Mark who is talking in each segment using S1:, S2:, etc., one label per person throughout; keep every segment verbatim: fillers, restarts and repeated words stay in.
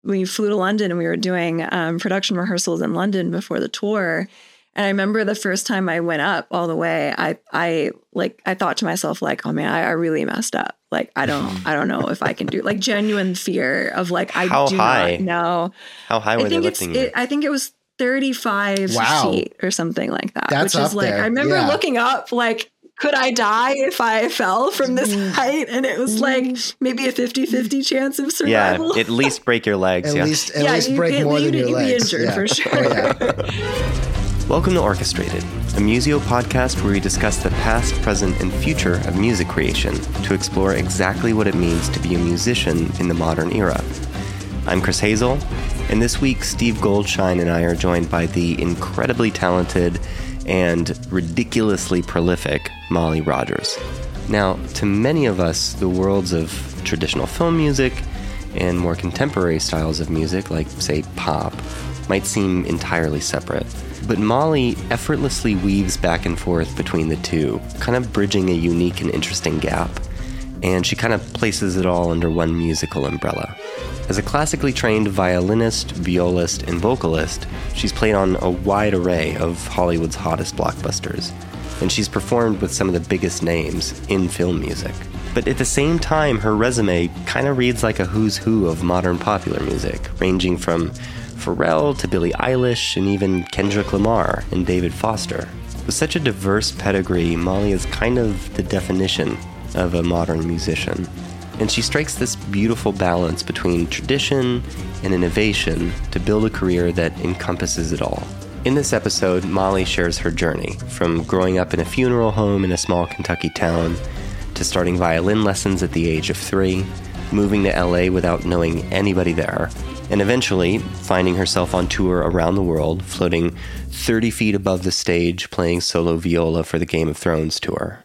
S1: we flew to London and we were doing um, production rehearsals in London before the tour. And I remember the first time I went up all the way, I, I like, I thought to myself, like, oh man, I, I really messed up. Like, I don't, I don't know if I can do, like, genuine fear of like, I
S2: How
S1: do
S2: high?
S1: not know.
S2: How high were
S1: I think
S2: they
S1: it's,
S2: lifting you?
S1: it, I think it was thirty-five
S3: Wow.
S1: feet or something like that.
S3: That's
S1: which is
S3: up
S1: like,
S3: there.
S1: I remember
S3: Yeah.
S1: looking up, like, could I die if I fell from this height? And it was like maybe a fifty-fifty chance of
S2: Yeah,
S1: survival.
S2: at least break your legs.
S3: At
S2: yeah.
S3: least, at
S1: Yeah,
S3: least
S1: you-
S3: break
S1: you-
S3: more
S1: you'd-
S3: than your
S1: you'd be
S3: legs.
S1: injured
S3: yeah.
S1: for sure.
S3: Oh, yeah.
S2: Welcome to Orchestrated, a Museo podcast where we discuss the past, present, and future of music creation to explore exactly what it means to be a musician in the modern era. I'm Chris Hazel, and this week Steve Goldshine and I are joined by the incredibly talented and ridiculously prolific Molly Rogers. Now, to many of us, the worlds of traditional film music and more contemporary styles of music, like, say, pop, might seem entirely separate. But Molly effortlessly weaves back and forth between the two, kind of bridging a unique and interesting gap, and she kind of places it all under one musical umbrella. As a classically trained violinist, violist, and vocalist, she's played on a wide array of Hollywood's hottest blockbusters, and she's performed with some of the biggest names in film music. But at the same time, her resume kind of reads like a who's who of modern popular music, ranging from Pharrell to Billie Eilish and even Kendrick Lamar and David Foster. With such a diverse pedigree, Molly is kind of the definition of a modern musician. And she strikes this beautiful balance between tradition and innovation to build a career that encompasses it all. In this episode, Molly shares her journey from growing up in a funeral home in a small Kentucky town to starting violin lessons at the age of three, moving to L A without knowing anybody there, and eventually finding herself on tour around the world, floating thirty feet above the stage, playing solo viola for the Game of Thrones tour.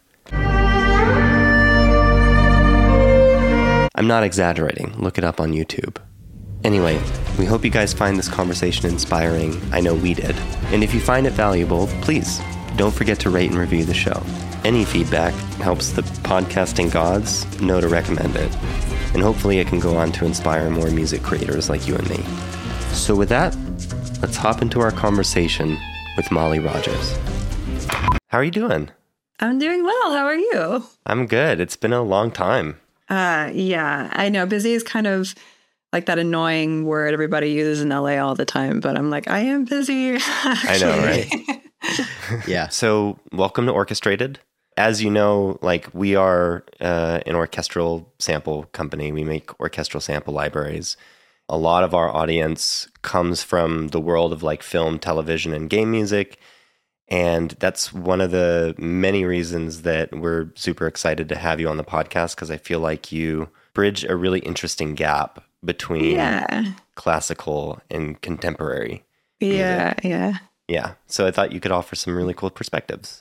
S2: I'm not exaggerating. Look it up on YouTube. Anyway, we hope you guys find this conversation inspiring. I know we did. And if you find it valuable, please don't forget to rate and review the show. Any feedback helps the podcasting gods know to recommend it. And hopefully it can go on to inspire more music creators like you and me. So with that, let's hop into our conversation with Molly Rogers. How are you doing?
S1: I'm doing well. How are you?
S2: I'm good. It's been a long time.
S1: Uh, yeah, I know. Busy is kind of like that annoying word everybody uses in L A all the time, but I'm like, I am busy.
S2: I know, right?
S3: Yeah.
S2: So welcome to Orchestrated. As you know, like we are uh, an orchestral sample company. We make orchestral sample libraries. A lot of our audience comes from the world of like film, television, and game music. And that's one of the many reasons that we're super excited to have you on the podcast, because I feel like you bridge a really interesting gap between
S1: Yeah.
S2: classical and contemporary.
S1: Yeah. Yeah.
S2: Yeah. So I thought you could offer some really cool perspectives.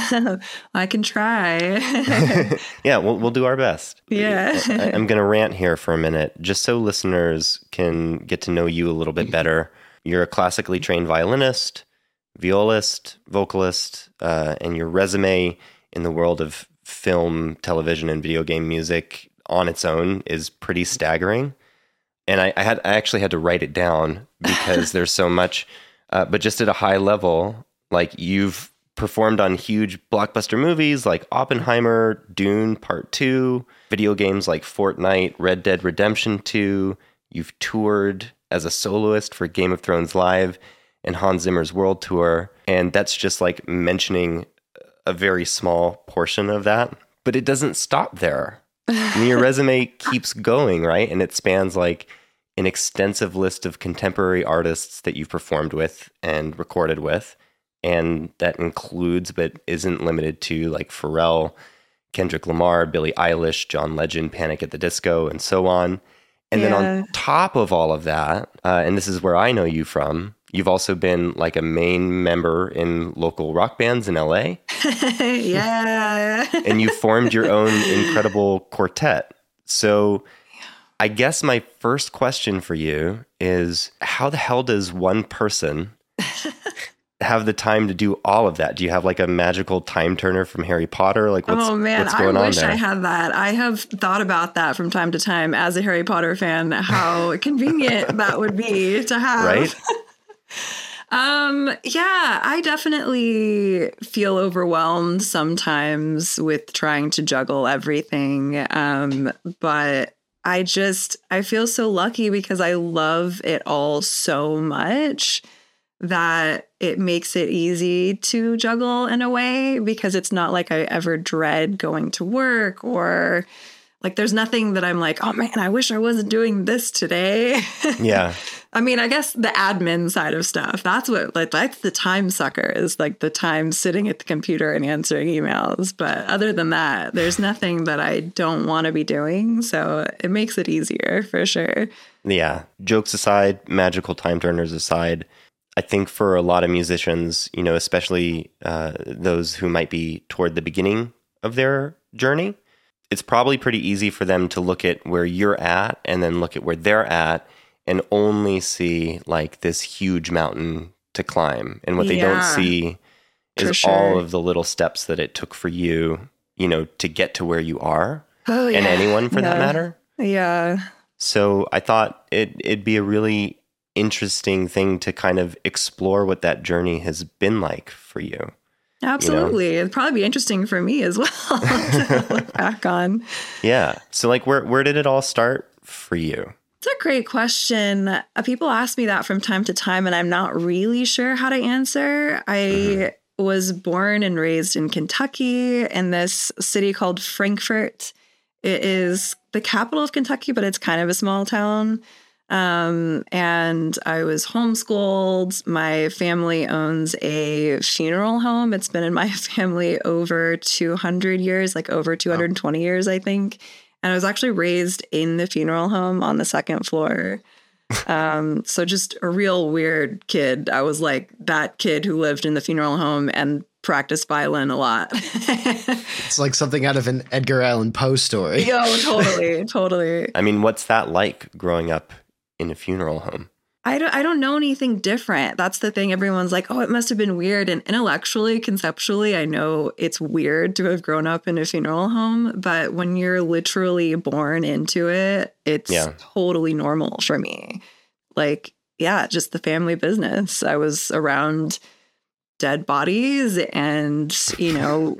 S1: I can try.
S2: Yeah, we'll we'll do our best.
S1: Yeah.
S2: I, I'm going to rant here for a minute, just so listeners can get to know you a little bit better. You're a classically trained violinist, violist, vocalist, uh, and your resume in the world of film, television, and video game music on its own is pretty staggering. And I, I had I actually had to write it down because there's so much. Uh, but just at a high level, like you've performed on huge blockbuster movies like Oppenheimer, Dune Part two, video games like Fortnite, Red Dead Redemption two. You've toured as a soloist for Game of Thrones Live and Hans Zimmer's World Tour. And that's just like mentioning a very small portion of that. But it doesn't stop there. I mean, your resume keeps going, right? And it spans like an extensive list of contemporary artists that you've performed with and recorded with. And that includes, but isn't limited to, like Pharrell, Kendrick Lamar, Billie Eilish, John Legend, Panic at the Disco, and so on. And
S1: Yeah.
S2: then on top of all of that, uh, and this is where I know you from, you've also been like a main member in local rock bands in L A.
S1: Yeah.
S2: And you formed your own incredible quartet. So I guess my first question for you is, how the hell does one person have the time to do all of that? Do you have like a magical time turner from Harry Potter? Like what's,
S1: oh man,
S2: what's going
S1: I
S2: on
S1: wish
S2: there?
S1: I had that. I have thought about that from time to time as a Harry Potter fan, how convenient that would be to have.
S2: Right?
S1: um, yeah, I definitely feel overwhelmed sometimes with trying to juggle everything. Um, but I just, I feel so lucky because I love it all so much that it makes it easy to juggle in a way, because it's not like I ever dread going to work, or like there's nothing that I'm like, oh man, I wish I wasn't doing this today.
S2: Yeah.
S1: I mean, I guess the admin side of stuff, that's what, like, that's the time sucker, is like the time sitting at the computer and answering emails. But other than that, there's nothing that I don't want to be doing. So it makes it easier for sure.
S2: Yeah. Jokes aside, magical time turners aside, I think for a lot of musicians, you know, especially uh, those who might be toward the beginning of their journey, it's probably pretty easy for them to look at where you're at and then look at where they're at and only see like this huge mountain to climb. And what they
S1: Yeah,
S2: don't see is
S1: for sure.
S2: all of the little steps that it took for you, you know, to get to where you are,
S1: Oh, yeah.
S2: and anyone for that
S1: Yeah.
S2: matter.
S1: Yeah.
S2: So I thought it, it'd be a really interesting thing to kind of explore what that journey has been like for you.
S1: Absolutely. You know? It'd probably be interesting for me as well to look back on.
S2: Yeah. So like where where did it all start for you?
S1: It's a great question. Uh, people ask me that from time to time, and I'm not really sure how to answer. I mm-hmm. was born and raised in Kentucky in this city called Frankfort. It is the capital of Kentucky, but it's kind of a small town. Um, and I was homeschooled. My family owns a funeral home. It's been in my family over two hundred years, like over two hundred twenty wow. years, I think. And I was actually raised in the funeral home on the second floor. Um, so just a real weird kid. I was like that kid who lived in the funeral home and practiced violin a lot.
S3: It's like something out of an Edgar Allan Poe story.
S1: Yo, totally, totally.
S2: I mean, what's that like growing up in a funeral home?
S1: I don't, I don't know anything different. That's the thing. Everyone's like, oh, it must have been weird. And intellectually, conceptually, I know it's weird to have grown up in a funeral home. But when you're literally born into it, it's yeah. totally normal for me. Like, yeah, just the family business. I was around dead bodies and, you know,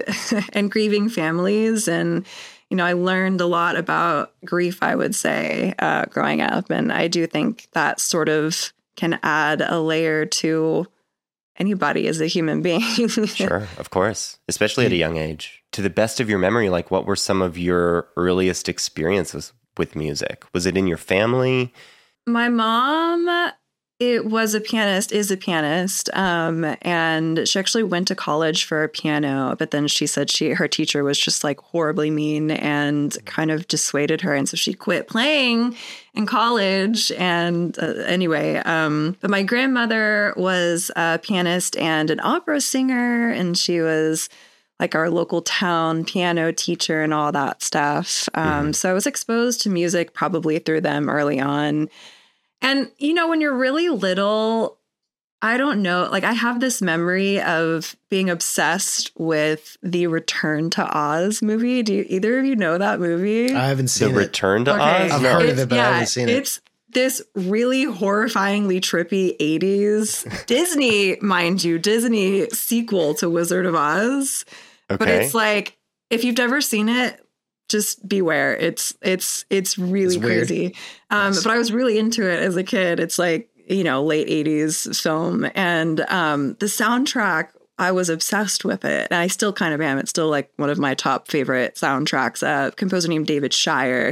S1: and grieving families. And you know, I learned a lot about grief, I would say, uh, growing up. And I do think that sort of can add a layer to anybody as a human being.
S2: Sure, of course, especially at a young age. To the best of your memory, like what were some of your earliest experiences with music? Was it in your family?
S1: My mom, it was a pianist, is a pianist. Um, and she actually went to college for piano, but then she said she, her teacher was just like horribly mean and kind of dissuaded her. And so she quit playing in college. And uh, anyway, um, but my grandmother was a pianist and an opera singer. And she was like our local town piano teacher and all that stuff. Um, mm-hmm. So I was exposed to music probably through them early on. And, you know, when you're really little, I don't know, like I have this memory of being obsessed with the Return to Oz movie. Do you, either of you know that movie?
S3: I haven't seen
S2: the
S3: it.
S2: Return to
S1: okay.
S2: Oz?
S3: I've
S2: No.
S3: heard
S1: It's,
S3: of it, but
S1: yeah,
S3: I haven't seen it.
S1: It's this really horrifyingly trippy eighties Disney, mind you, Disney sequel to Wizard of Oz.
S2: Okay.
S1: But it's like, if you've never seen it, just beware. It's it's it's really
S3: It's weird.
S1: crazy. Um,
S3: Yes.
S1: But I was really into it as a kid. It's like, you know, late eighties film. And um, the soundtrack, I was obsessed with it. And I still kind of am. It's still like one of my top favorite soundtracks. A composer named David Shire.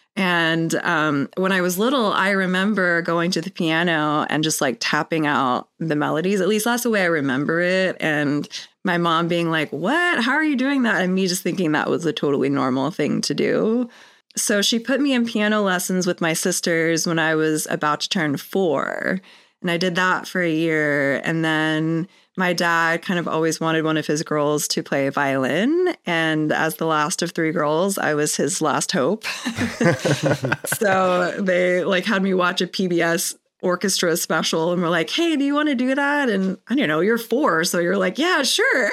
S1: And um, when I was little, I remember going to the piano and just like tapping out the melodies. At least that's the way I remember it. And my mom being like, what? How are you doing that? And me just thinking that was a totally normal thing to do. So she put me in piano lessons with my sisters when I was about to turn four. And I did that for a year. And then my dad kind of always wanted one of his girls to play violin. And as the last of three girls, I was his last hope. So they like had me watch a P B S orchestra special and we're like, hey, do you want to do that? And I don't know, you're four. So you're like, yeah, sure.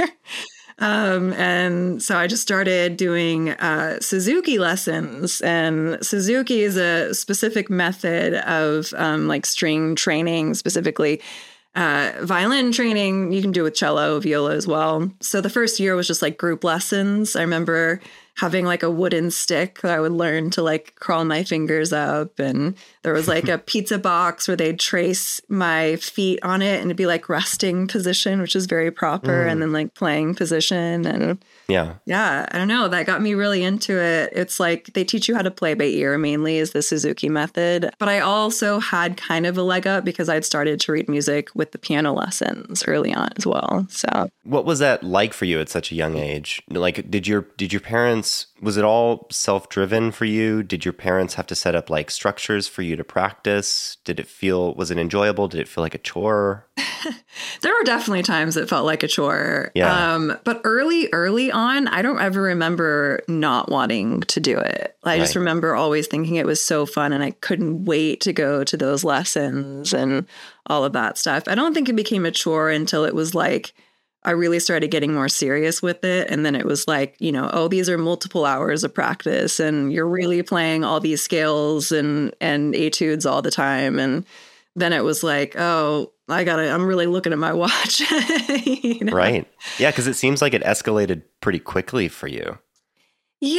S1: um, and so I just started doing uh, Suzuki lessons. And Suzuki is a specific method of um, like string training, specifically. Uh, violin training, you can do with cello, viola as well. So the first year was just like group lessons. I remember having like a wooden stick that I would learn to like crawl my fingers up. And there was like a pizza box where they'd trace my feet on it and it'd be like resting position, which is very proper. Mm. And then like playing position. And
S2: yeah,
S1: yeah, I don't know. That got me really into it. It's like they teach you how to play by ear mainly is the Suzuki method. But I also had kind of a leg up because I'd started to read music with the piano lessons early on as well. So
S2: what was that like for you at such a young age? Like, did your did your parents, was it all self-driven for you? Did your parents have to set up like structures for you to practice? Did it feel, was it enjoyable? Did it feel like a chore?
S1: There were definitely times it felt like a chore.
S2: Yeah.
S1: Um, but early, early on, I don't ever remember not wanting to do it. I right. just remember always thinking it was so fun and I couldn't wait to go to those lessons and all of that stuff. I don't think it became a chore until it was like, I really started getting more serious with it. And then it was like, you know, oh, these are multiple hours of practice and you're really playing all these scales and, and etudes all the time. And then it was like, oh, I gotta, I'm really looking at my watch. You know?
S2: Right. Yeah. Cause it seems like it escalated pretty quickly for you.
S1: Yeah,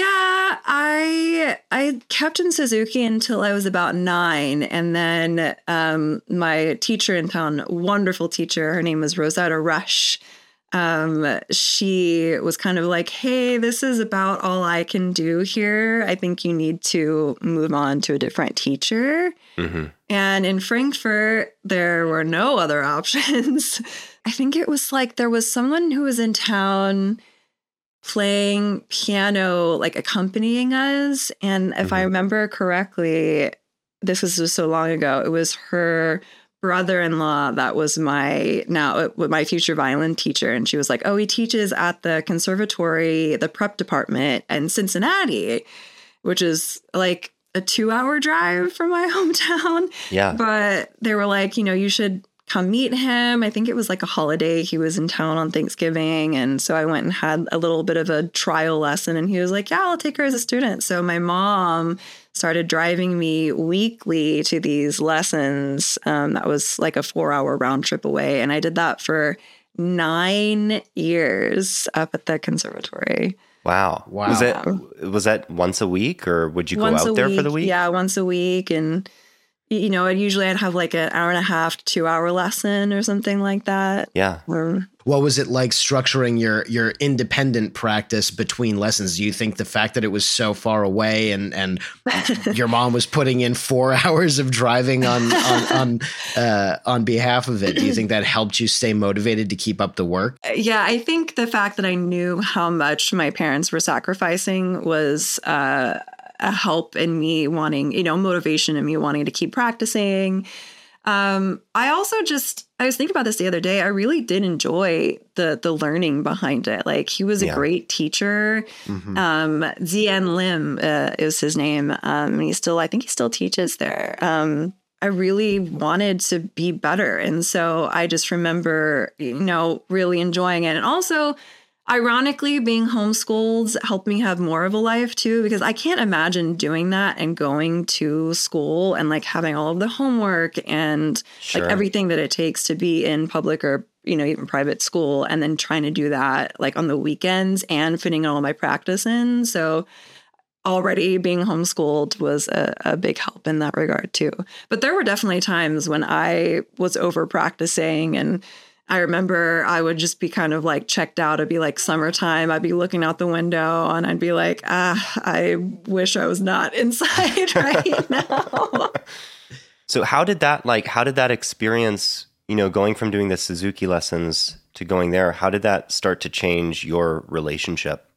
S1: I I kept in Suzuki until I was about nine. And then um, my teacher in town, wonderful teacher, her name was Rosetta Rush. Um, she was kind of like, hey, this is about all I can do here. I think you need to move on to a different teacher. Mm-hmm. And in Frankfurt, there were no other options. I think it was like there was someone who was in town playing piano, like accompanying us. And if mm-hmm. I remember correctly, this was just so long ago, it was her brother-in-law that was my now my future violin teacher. And she was like, oh, he teaches at the conservatory, the prep department in Cincinnati, which is like a two hour drive from my hometown.
S2: Yeah.
S1: But they were like, you know, you should come meet him. I think it was like a holiday. He was in town on Thanksgiving. And so I went and had a little bit of a trial lesson. And he was like, yeah, I'll take her as a student. So my mom started driving me weekly to these lessons. Um, that was like a four hour round trip away. And I did that for nine years up at the conservatory.
S2: Wow. Wow. Was that, was that once a week or would you go
S1: once
S2: out there
S1: week,
S2: for the week?
S1: Yeah, once a week. And you know, usually I'd have like an hour and a half, two hour lesson or something like that.
S2: Yeah.
S1: Or,
S3: what was it like structuring your your independent practice between lessons? Do you think the fact that it was so far away and and your mom was putting in four hours of driving on on on, uh, on behalf of it, do you think that helped you stay motivated to keep up the work?
S1: Yeah, I think the fact that I knew how much my parents were sacrificing was uh, a help in me wanting, you know, motivation in me wanting to keep practicing. Um, I also just, I was thinking about this the other day. I really did enjoy the the learning behind it. Like he was a yeah. great teacher. Mm-hmm. Um, Zien Lim uh, is his name. Um, and he still, I think he still teaches there. Um, I really wanted to be better. And so I just remember, you know, really enjoying it. And also, ironically, being homeschooled helped me have more of a life too, because I can't imagine doing that and going to school and like having all of the homework and sure. like everything that it takes to be in public or, you know, even private school, and then trying to do that like on the weekends and fitting all my practice in. So already being homeschooled was a, a big help in that regard too. But there were definitely times when I was over practicing, and I remember I would just be kind of like checked out. It'd be like summertime. I'd be looking out the window and I'd be like, ah, I wish I was not inside right now.
S2: So how did that, like, how did that experience, you know, going from doing the Suzuki lessons to going there, how did that start to change your relationship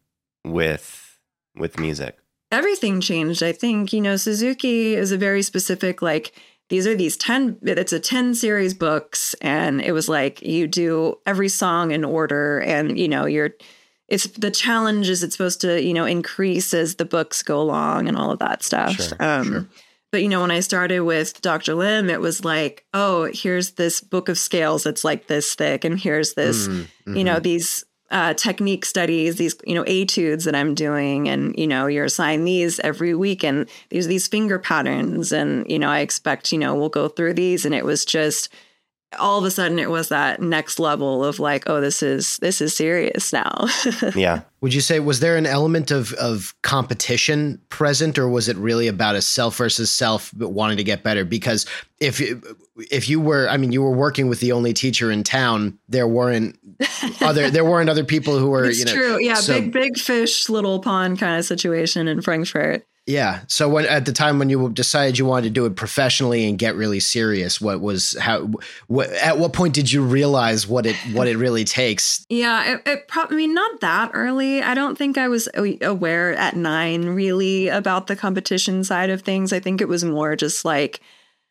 S2: with, with music?
S1: Everything changed. I think, you know, Suzuki is a very specific, like, these are these ten, it's a ten series books. And it was like, you do every song in order, and, you know, you're, it's the challenge is it's supposed to, you know, increase as the books go along and all of that stuff.
S3: Sure,
S1: um,
S3: sure.
S1: But, you know, when I started with Doctor Lim, it was like, oh, here's this book of scales that's like this thick. And here's this, mm-hmm. you know, these uh, technique studies, these, you know, etudes that I'm doing. And, you know, you're assigned these every week. And there's these finger patterns. And, you know, I expect, you know, we'll go through these. And it was just all of a sudden it was that next level of like, oh, this is this is serious now.
S2: Yeah.
S3: Would you say, was there an element of of competition present, or was it really about a self versus self but wanting to get better? Because if if you were, I mean, you were working with the only teacher in town, there weren't other there weren't other people who were,
S1: it's
S3: you know.
S1: True. Yeah.
S3: So,
S1: big, big fish, little pond kind of situation in Frankfurt.
S3: Yeah. So when at the time when you decided you wanted to do it professionally and get really serious, what was how? What, at what point did you realize what it what it really takes?
S1: Yeah, it, it probably I mean, not that early. I don't think I was aware at nine really about the competition side of things. I think it was more just like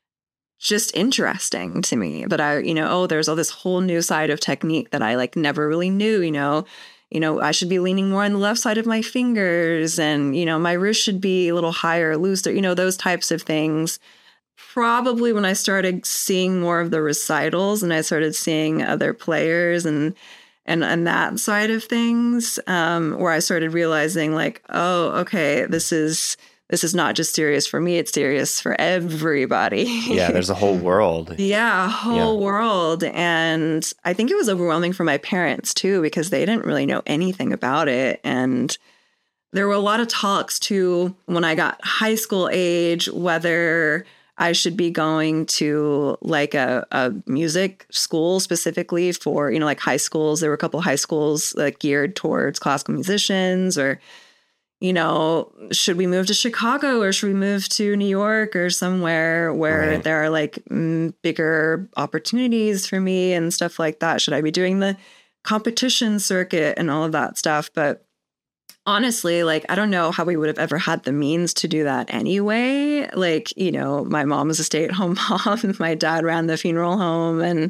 S1: just interesting to me that I, you know, oh, there's all this whole new side of technique that I like never really knew. You know. You know, I should be leaning more on the left side of my fingers, and, you know, my wrist should be a little higher, looser, you know, those types of things. Probably when I started seeing more of the recitals and I started seeing other players and and, and that side of things, um, where I started realizing like, oh, okay, this is this is not just serious for me, it's serious for everybody.
S2: Yeah, there's a whole world.
S1: Yeah, a whole
S2: yeah.
S1: world. And I think it was overwhelming for my parents too, because they didn't really know anything about it. And there were a lot of talks too when I got high school age, whether I should be going to like a, a music school specifically for, you know, like high schools. There were a couple of high schools like geared towards classical musicians, or you know, should we move to Chicago or should we move to New York or somewhere where right. there are like m- bigger opportunities for me and stuff like that? Should I be doing the competition circuit and all of that stuff? But honestly, like, I don't know how we would have ever had the means to do that anyway. Like, you know, my mom was a stay-at-home mom. My dad ran the funeral home. And,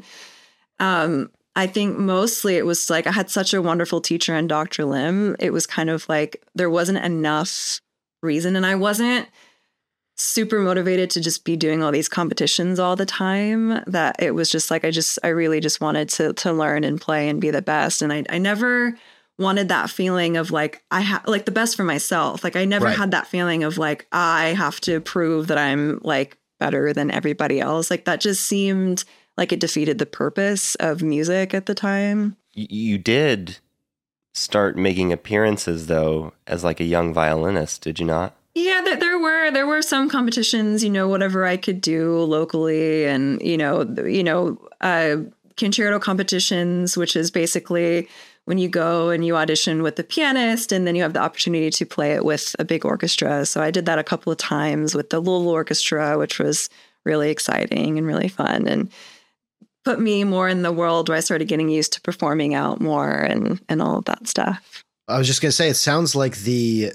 S1: um, I think mostly it was like I had such a wonderful teacher in Doctor Lim. It was kind of like there wasn't enough reason, and I wasn't super motivated to just be doing all these competitions all the time, that it was just like I just I really just wanted to to learn and play and be the best. And I I never wanted that feeling of like I have like the best for myself. Like I never
S3: right.
S1: had that feeling of like I have to prove that I'm like better than everybody else. Like that just seemed like it defeated the purpose of music at the time.
S2: You did start making appearances, though, as like a young violinist, did you not?
S1: Yeah, there, there were there were some competitions, you know, whatever I could do locally, and you know, you know, uh, concerto competitions, which is basically when you go and you audition with the pianist, and then you have the opportunity to play it with a big orchestra. So I did that a couple of times with the Louisville Orchestra, which was really exciting and really fun, and put me more in the world where I started getting used to performing out more and, and all of that stuff.
S3: I was just going to say, it sounds like the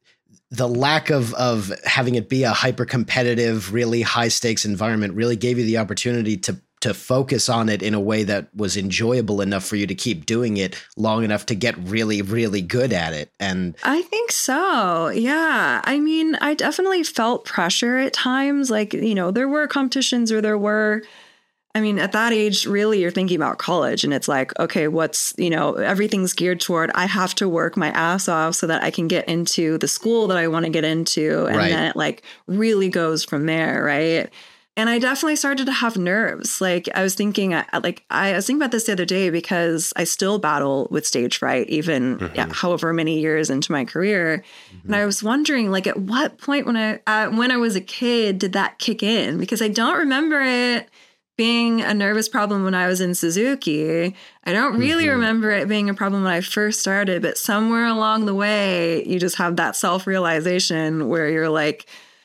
S3: the lack of of having it be a hyper competitive, really high stakes environment really gave you the opportunity to to focus on it in a way that was enjoyable enough for you to keep doing it long enough to get really, really good at it. And
S1: I think so. Yeah. I mean, I definitely felt pressure at times. Like, you know, there were competitions or there were, I mean, at that age, really, you're thinking about college, and it's like, okay, what's, you know, everything's geared toward, I have to work my ass off so that I can get into the school that I want to get into. And
S3: right.
S1: then it like really goes from there. Right. And I definitely started to have nerves. Like I was thinking, like I was thinking about this the other day because I still battle with stage fright, even mm-hmm. yeah, however many years into my career. Mm-hmm. And I was wondering, like, at what point when I uh, when I was a kid did that kick in? Because I don't remember it being a nervous problem when I was in Suzuki. I don't really mm-hmm. remember it being a problem when I first started, but somewhere along the way, you just have that self-realization where you're like,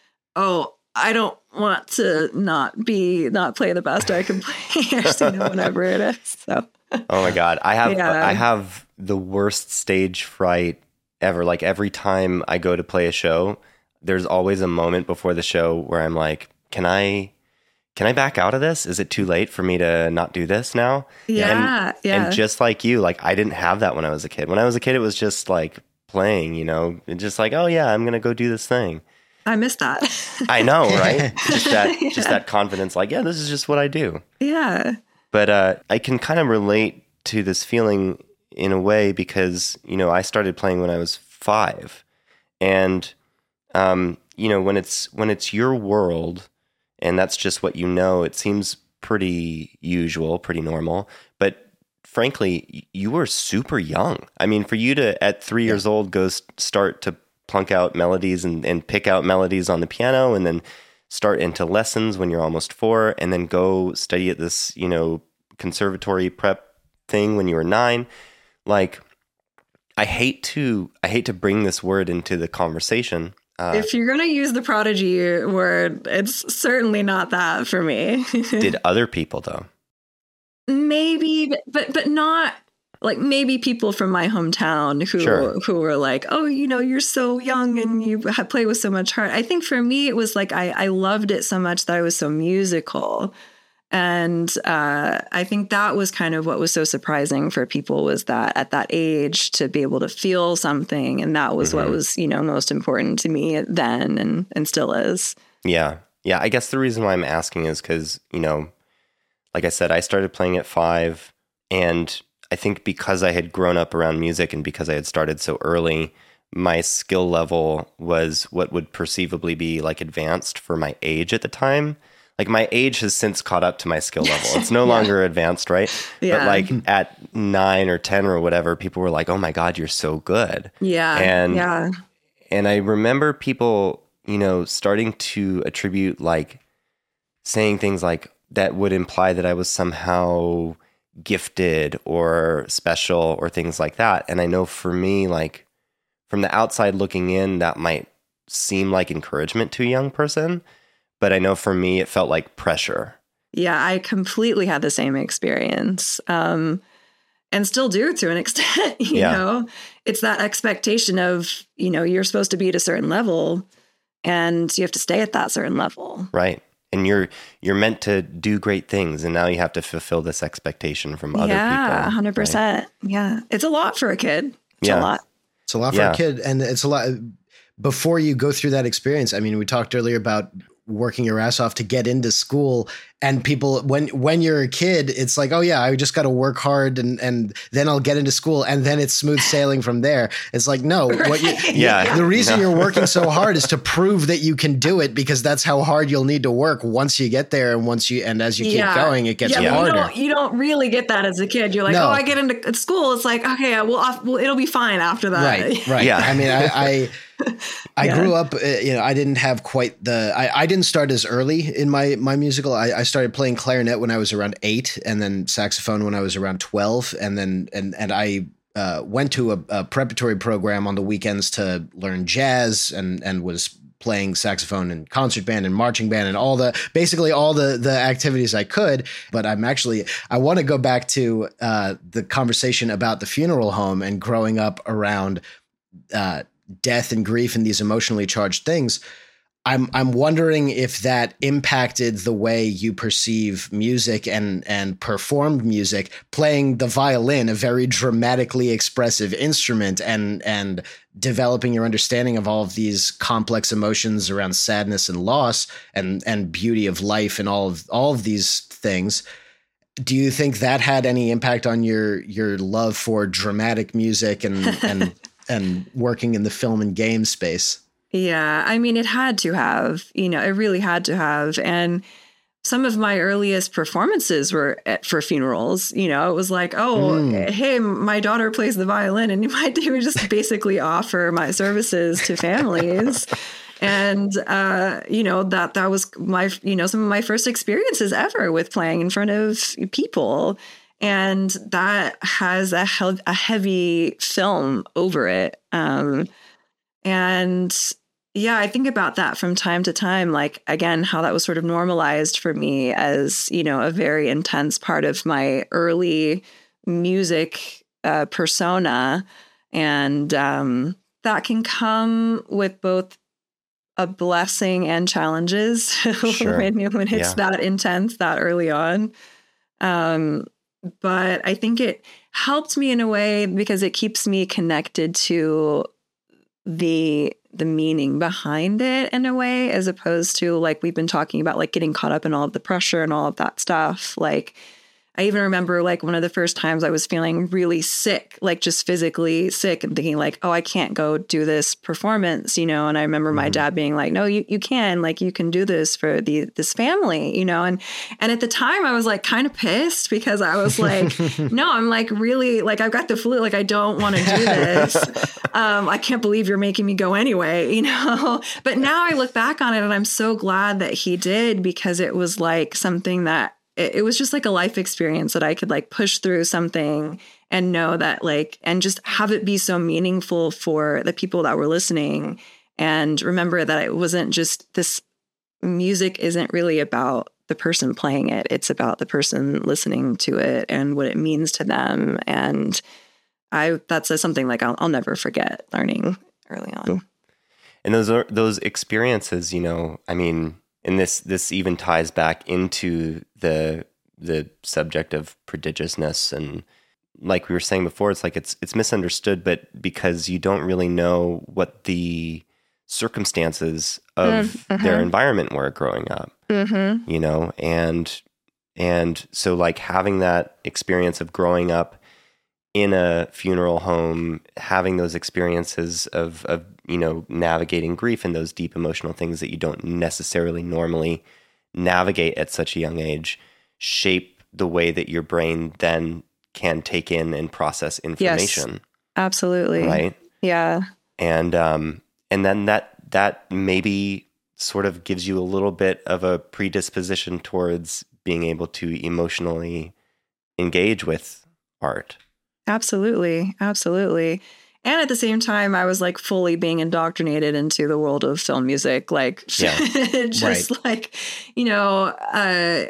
S1: oh, I don't want to not be, not play the best I can play, or, you know, whatever it is. So.
S2: Oh my God. I have,
S1: yeah.
S2: I have the worst stage fright ever. Like every time I go to play a show, there's always a moment before the show where I'm like, can I, Can I back out of this? Is it too late for me to not do this now?
S1: Yeah,
S2: and,
S1: yeah.
S2: And just like you, like I didn't have that when I was a kid. When I was a kid, it was just like playing, you know, just like, oh yeah, I'm going to go do this thing.
S1: I miss that.
S2: I know, right? Just that,
S1: Yeah.
S2: just that confidence. Like, yeah, this is just what I do.
S1: Yeah.
S2: But uh, I can kind of relate to this feeling in a way because, you know, I started playing when I was five. And, um, you know, when it's when it's your world and that's just what you know, it seems pretty usual, pretty normal. But frankly, you were super young. I mean, for you to, at three yeah. years old, go start to plunk out melodies and, and pick out melodies on the piano and then start into lessons when you're almost four and then go study at this, you know, conservatory prep thing when you were nine. Like, I hate to, I hate to bring this word into the conversation. Uh,
S1: if you're going to use the prodigy word, it's certainly not that for me.
S2: Did other people though?
S1: Maybe, but, but, but not like maybe people from my hometown who,
S2: sure.
S1: who were like, oh, you know, you're so young and you have play with so much heart. I think for me, it was like, I, I loved it so much that I was so musical. And uh, I think that was kind of what was so surprising for people was that at that age to be able to feel something. And that was mm-hmm. what was, you know, most important to me then and, and still is.
S2: Yeah. Yeah. I guess the reason why I'm asking is because, you know, like I said, I started playing at five, and I think because I had grown up around music and because I had started so early, my skill level was what would perceivably be like advanced for my age at the time. Like my age has since caught up to my skill level. It's no yeah. longer advanced, right?
S1: Yeah.
S2: But like at nine or ten or whatever, people were like, "Oh my God, you're so good."
S1: Yeah.
S2: And
S1: yeah.
S2: and I remember people, you know, starting to attribute like saying things like that would imply that I was somehow gifted or special or things like that. And I know for me, like from the outside looking in, that might seem like encouragement to a young person. But I know for me, it felt like pressure.
S1: Yeah, I completely had the same experience um, and still do to an extent. You yeah. know, it's that expectation of, you know, you're supposed to be at a certain level and you have to stay at that certain level.
S2: Right. And you're you're meant to do great things. And now you have to fulfill this expectation from other
S1: yeah,
S2: people.
S1: Yeah, one hundred percent. Right? Yeah. It's a lot for a kid. It's
S2: yeah.
S1: a lot.
S3: It's a lot for
S2: yeah.
S3: a kid. And it's a lot. Before you go through that experience, I mean, we talked earlier about working your ass off to get into school, and people, when, when you're a kid, it's like, oh yeah, I just got to work hard and, and then I'll get into school and then it's smooth sailing from there. It's like, no, what you,
S2: yeah.
S3: the reason
S2: no.
S3: you're working so hard is to prove that you can do it, because that's how hard you'll need to work once you get there. And once you, and as you
S1: yeah.
S3: keep going, it gets
S1: yeah,
S3: harder.
S1: You don't, you don't really get that as a kid. You're like,
S3: no.
S1: oh, I get into school. It's like, okay, well, I'll, well, it'll be fine after that.
S3: Right. Right.
S2: Yeah.
S3: I mean, I, I, I
S1: yeah.
S3: grew up, uh, you know, I didn't have quite the, I, I didn't start as early in my, my musical. I, I started playing clarinet when I was around eight, and then saxophone when I was around twelve. And then, and, and I uh, went to a, a preparatory program on the weekends to learn jazz, and, and was playing saxophone and concert band and marching band and all the, basically all the, the activities I could. But I'm actually, I want to go back to uh, the conversation about the funeral home and growing up around uh, death and grief and these emotionally charged things. I'm I'm wondering if that impacted the way you perceive music and and performed music, playing the violin, a very dramatically expressive instrument, and and developing your understanding of all of these complex emotions around sadness and loss and and beauty of life and all of all of these things. Do you think that had any impact on your your love for dramatic music and and and working in the film and game space?
S1: Yeah, I mean, it had to have, you know, it really had to have. And some of my earliest performances were at, for funerals. You know, it was like, oh, mm. hey, my daughter plays the violin, and my day would just basically offer my services to families. And, uh, you know, that that was my, you know, some of my first experiences ever with playing in front of people. And that has a, he- a heavy film over it. Um, and yeah, I think about that from time to time, like, again, how that was sort of normalized for me as, you know, a very intense part of my early music uh, persona. And um, that can come with both a blessing and challenges
S2: Sure.
S1: when, when it's yeah. that intense that early on. Um, but I think it helped me in a way because it keeps me connected to the the meaning behind it in a way, as opposed to like we've been talking about, like getting caught up in all of the pressure and all of that stuff. Like I even remember like one of the first times I was feeling really sick, like just physically sick, and thinking like, oh, I can't go do this performance, you know? And I remember mm-hmm. my dad being like, no, you, you can, like, you can do this for the, this family, you know? And, and at the time I was like kind of pissed because I was like, no, I'm like really like, I've got the flu. Like, I don't want to do this. um, I can't believe you're making me go anyway, you know? But now I look back on it and I'm so glad that he did, because it was like something that, it was just like a life experience that I could like push through something and know that like, and just have it be so meaningful for the people that were listening. And remember that it wasn't just this music isn't really about the person playing it. It's about the person listening to it and what it means to them. And I, that's something like I'll, I'll never forget learning early on.
S2: And those are those experiences, you know, I mean, and this this even ties back into the the subject of prodigiousness, and like we were saying before, it's like it's it's misunderstood, but because you don't really know what the circumstances of mm-hmm. their environment were growing up, mm-hmm. you know, and and so like having that experience of growing up in a funeral home, having those experiences of of you know, navigating grief and those deep emotional things that you don't necessarily normally navigate at such a young age, shape the way that your brain then can take in and process information.
S1: Yes, absolutely.
S2: Right?
S1: Yeah.
S2: And um, and then that that maybe sort of gives you a little bit of a predisposition towards being able to emotionally engage with art.
S1: Absolutely. Absolutely. And at the same time, I was like fully being indoctrinated into the world of film music. Like, yeah. just right. like, you know, uh,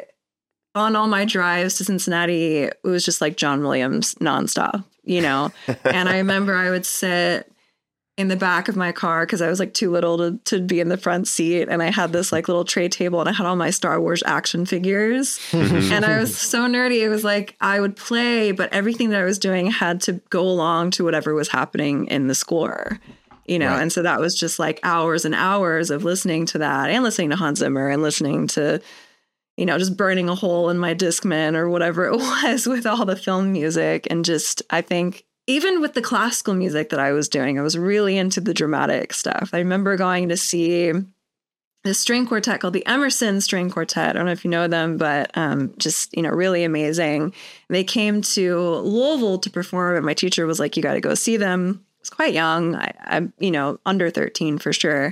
S1: on all my drives to Cincinnati, it was just like John Williams nonstop, you know? And I remember I would sit in the back of my car because I was like too little to, to be in the front seat. And I had this like little tray table and I had all my Star Wars action figures. And I was so nerdy. It was like I would play, but everything that I was doing had to go along to whatever was happening in the score, you know? Right. And so that was just like hours and hours of listening to that and listening to Hans Zimmer and listening to, you know, just burning a hole in my Discman or whatever it was with all the film music. And just, I think, even with the classical music that I was doing, I was really into the dramatic stuff. I remember going to see this string quartet called the Emerson String Quartet. I don't know if you know them, but um, just, you know, really amazing. They came to Louisville to perform, and my teacher was like, you got to go see them. I was quite young. I, I'm, you know, under thirteen for sure.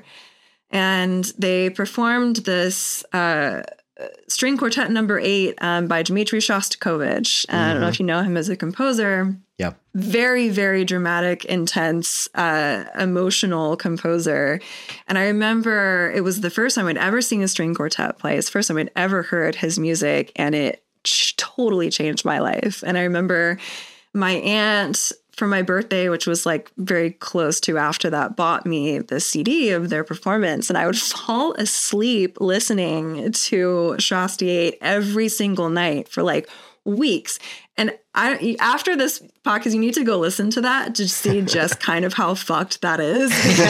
S1: And they performed this uh, string quartet number eight um, by Dmitri Shostakovich. Mm-hmm. I don't know if you know him as a composer.
S3: Yep.
S1: Very, very dramatic, intense, uh, emotional composer. And I remember it was the first time I'd ever seen a string quartet play. It's the first time I'd ever heard his music, and it ch- totally changed my life. And I remember my aunt, for my birthday, which was like very close to after that, bought me the C D of their performance, and I would fall asleep listening to Shasti eight every single night for like weeks. And I, after this podcast, you need to go listen to that to see just kind of how fucked that is.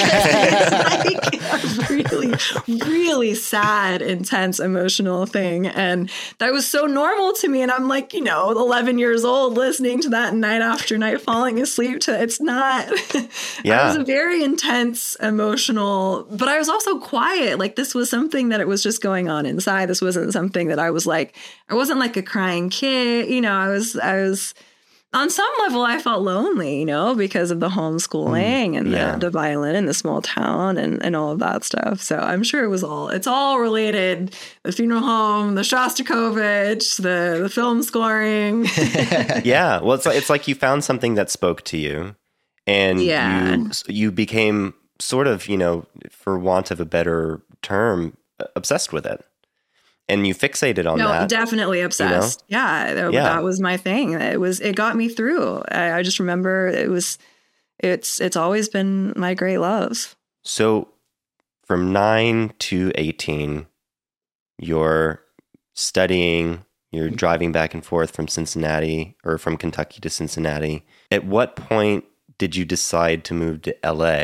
S1: It's like a really, really sad, intense, emotional thing. And that was so normal to me. And I'm like, you know, eleven years old listening to that night after night, falling asleep to it's not. Yeah. It was a very intense, emotional, but I was also quiet. Like this was something that it was just going on inside. This wasn't something that I was like, I wasn't like a crying kid. You know, I was, I was, on some level, I felt lonely, you know, because of the homeschooling mm, and yeah. the, the violin in the small town and, and all of that stuff. So I'm sure it was all, it's all related. The funeral home, the Shostakovich, the, the film scoring.
S2: Yeah. Well, it's like, it's like you found something that spoke to you, and
S1: yeah.
S2: you, you became sort of, you know, for want of a better term, obsessed with it. And you fixated on
S1: no,
S2: that.
S1: Definitely obsessed. You know? yeah, that, yeah, that was my thing. It was. It got me through. I, I just remember it was. It's. It's always been my great love.
S2: So, from nine to eighteen, you're studying. You're driving back and forth from Cincinnati or from Kentucky to Cincinnati. At what point did you decide to move to L A?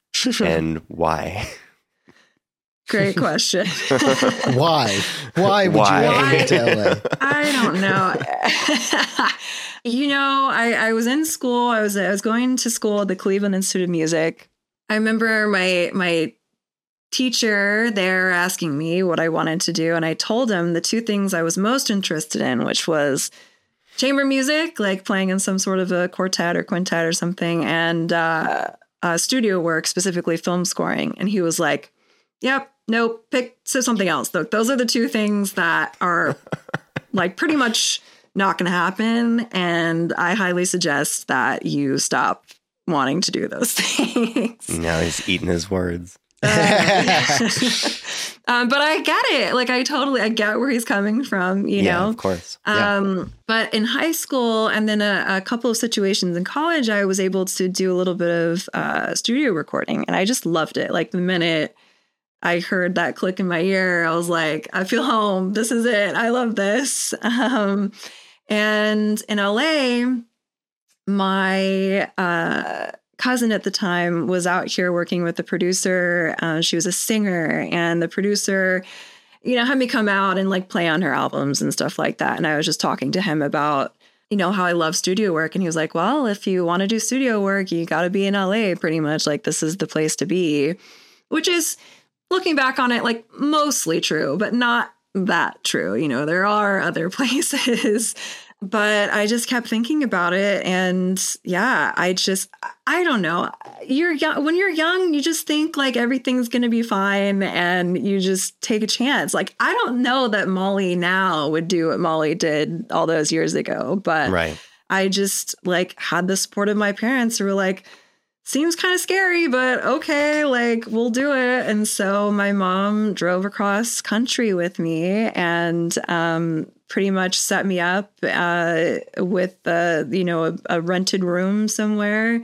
S2: and why?
S1: Great question.
S3: Why? Why would
S2: Why?
S3: you want to move to L A?
S1: I don't know. You know, I, I was in school. I was I was going to school at the Cleveland Institute of Music. I remember my my teacher there asking me what I wanted to do, and I told him the two things I was most interested in, which was chamber music, like playing in some sort of a quartet or quintet or something, and uh, uh, studio work, specifically film scoring. And he was like, "Yep, nope, pick so something else. Look, those are the two things that are like pretty much not going to happen, and I highly suggest that you stop wanting to do those things."
S2: Now he's eating his words.
S1: Uh, um, but I get it. Like, I totally, I get where he's coming from, you
S2: yeah,
S1: know?
S2: of course.
S1: Um,
S3: Yeah.
S1: But in high school and then a, a couple of situations in college, I was able to do a little bit of uh, studio recording, and I just loved it. Like, the minute I heard that click in my ear, I was like, I feel home. This is it. I love this. Um, and in L A, my uh, cousin at the time was out here working with the producer. Uh, she was a singer, and the producer, you know, had me come out and like play on her albums and stuff like that. And I was just talking to him about, you know, how I love studio work. And he was like, well, if you want to do studio work, you got to be in L A pretty much. Like, this is the place to be, which is, looking back on it, like mostly true, but not that true. You know, there are other places, but I just kept thinking about it. And yeah, I just, I don't know. You're young. When you're young, you just think like everything's going to be fine and you just take a chance. Like, I don't know that Molly now would do what Molly did all those years ago, but
S2: Right.
S1: I just like had the support of my parents who were like, seems kind of scary, but okay, like, we'll do it. And so my mom drove across country with me and um, pretty much set me up uh, with, uh, you know, a, a rented room somewhere.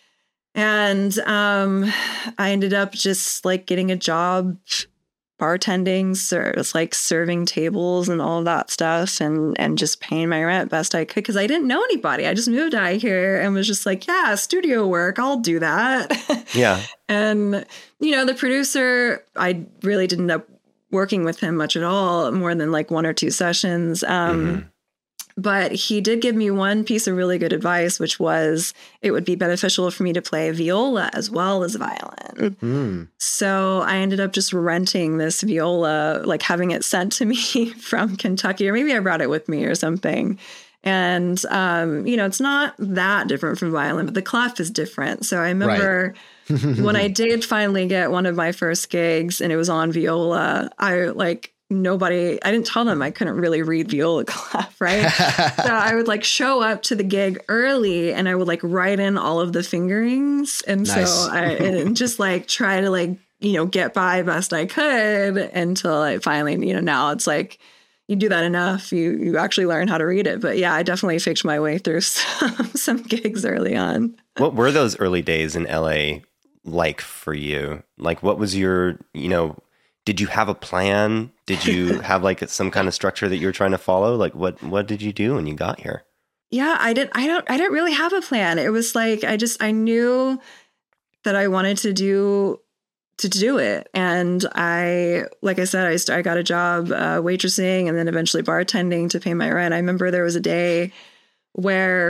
S1: And um, I ended up just like getting a job bartending, so it was like serving tables and all of that stuff, and and just paying my rent best I could because I didn't know anybody. I just moved out here and was just like, yeah, studio work, I'll do that.
S2: Yeah.
S1: And you know, the producer, I really didn't end up working with him much at all, more than like one or two sessions. Um,
S2: Mm-hmm.
S1: But he did give me one piece of really good advice, which was it would be beneficial for me to play viola as well as violin.
S3: Mm.
S1: So I ended up just renting this viola, like having it sent to me from Kentucky, or maybe I brought it with me or something. And, um, you know, it's not that different from violin, but the clef is different. So I remember when I did finally get one of my first gigs and it was on viola, I like, nobody, I didn't tell them I couldn't really read viola clef, right? So I would like show up to the gig early and I would like write in all of the fingerings. And
S3: Nice.
S1: so I and just like try to like, you know, get by best I could until I finally, you know, now it's like you do that enough, you you actually learn how to read it. But yeah, I definitely fixed my way through some, some gigs early on.
S2: What were those early days in L A like for you? Like, what was your, you know, did you have a plan? Did you have like some kind of structure that you were trying to follow? Like, what what did you do when you got here?
S1: Yeah, I didn't. I don't. I didn't really have a plan. It was like I just I knew that I wanted to do to do it, and I, like I said, I st- I got a job uh, waitressing, and then eventually bartending to pay my rent. I remember there was a day where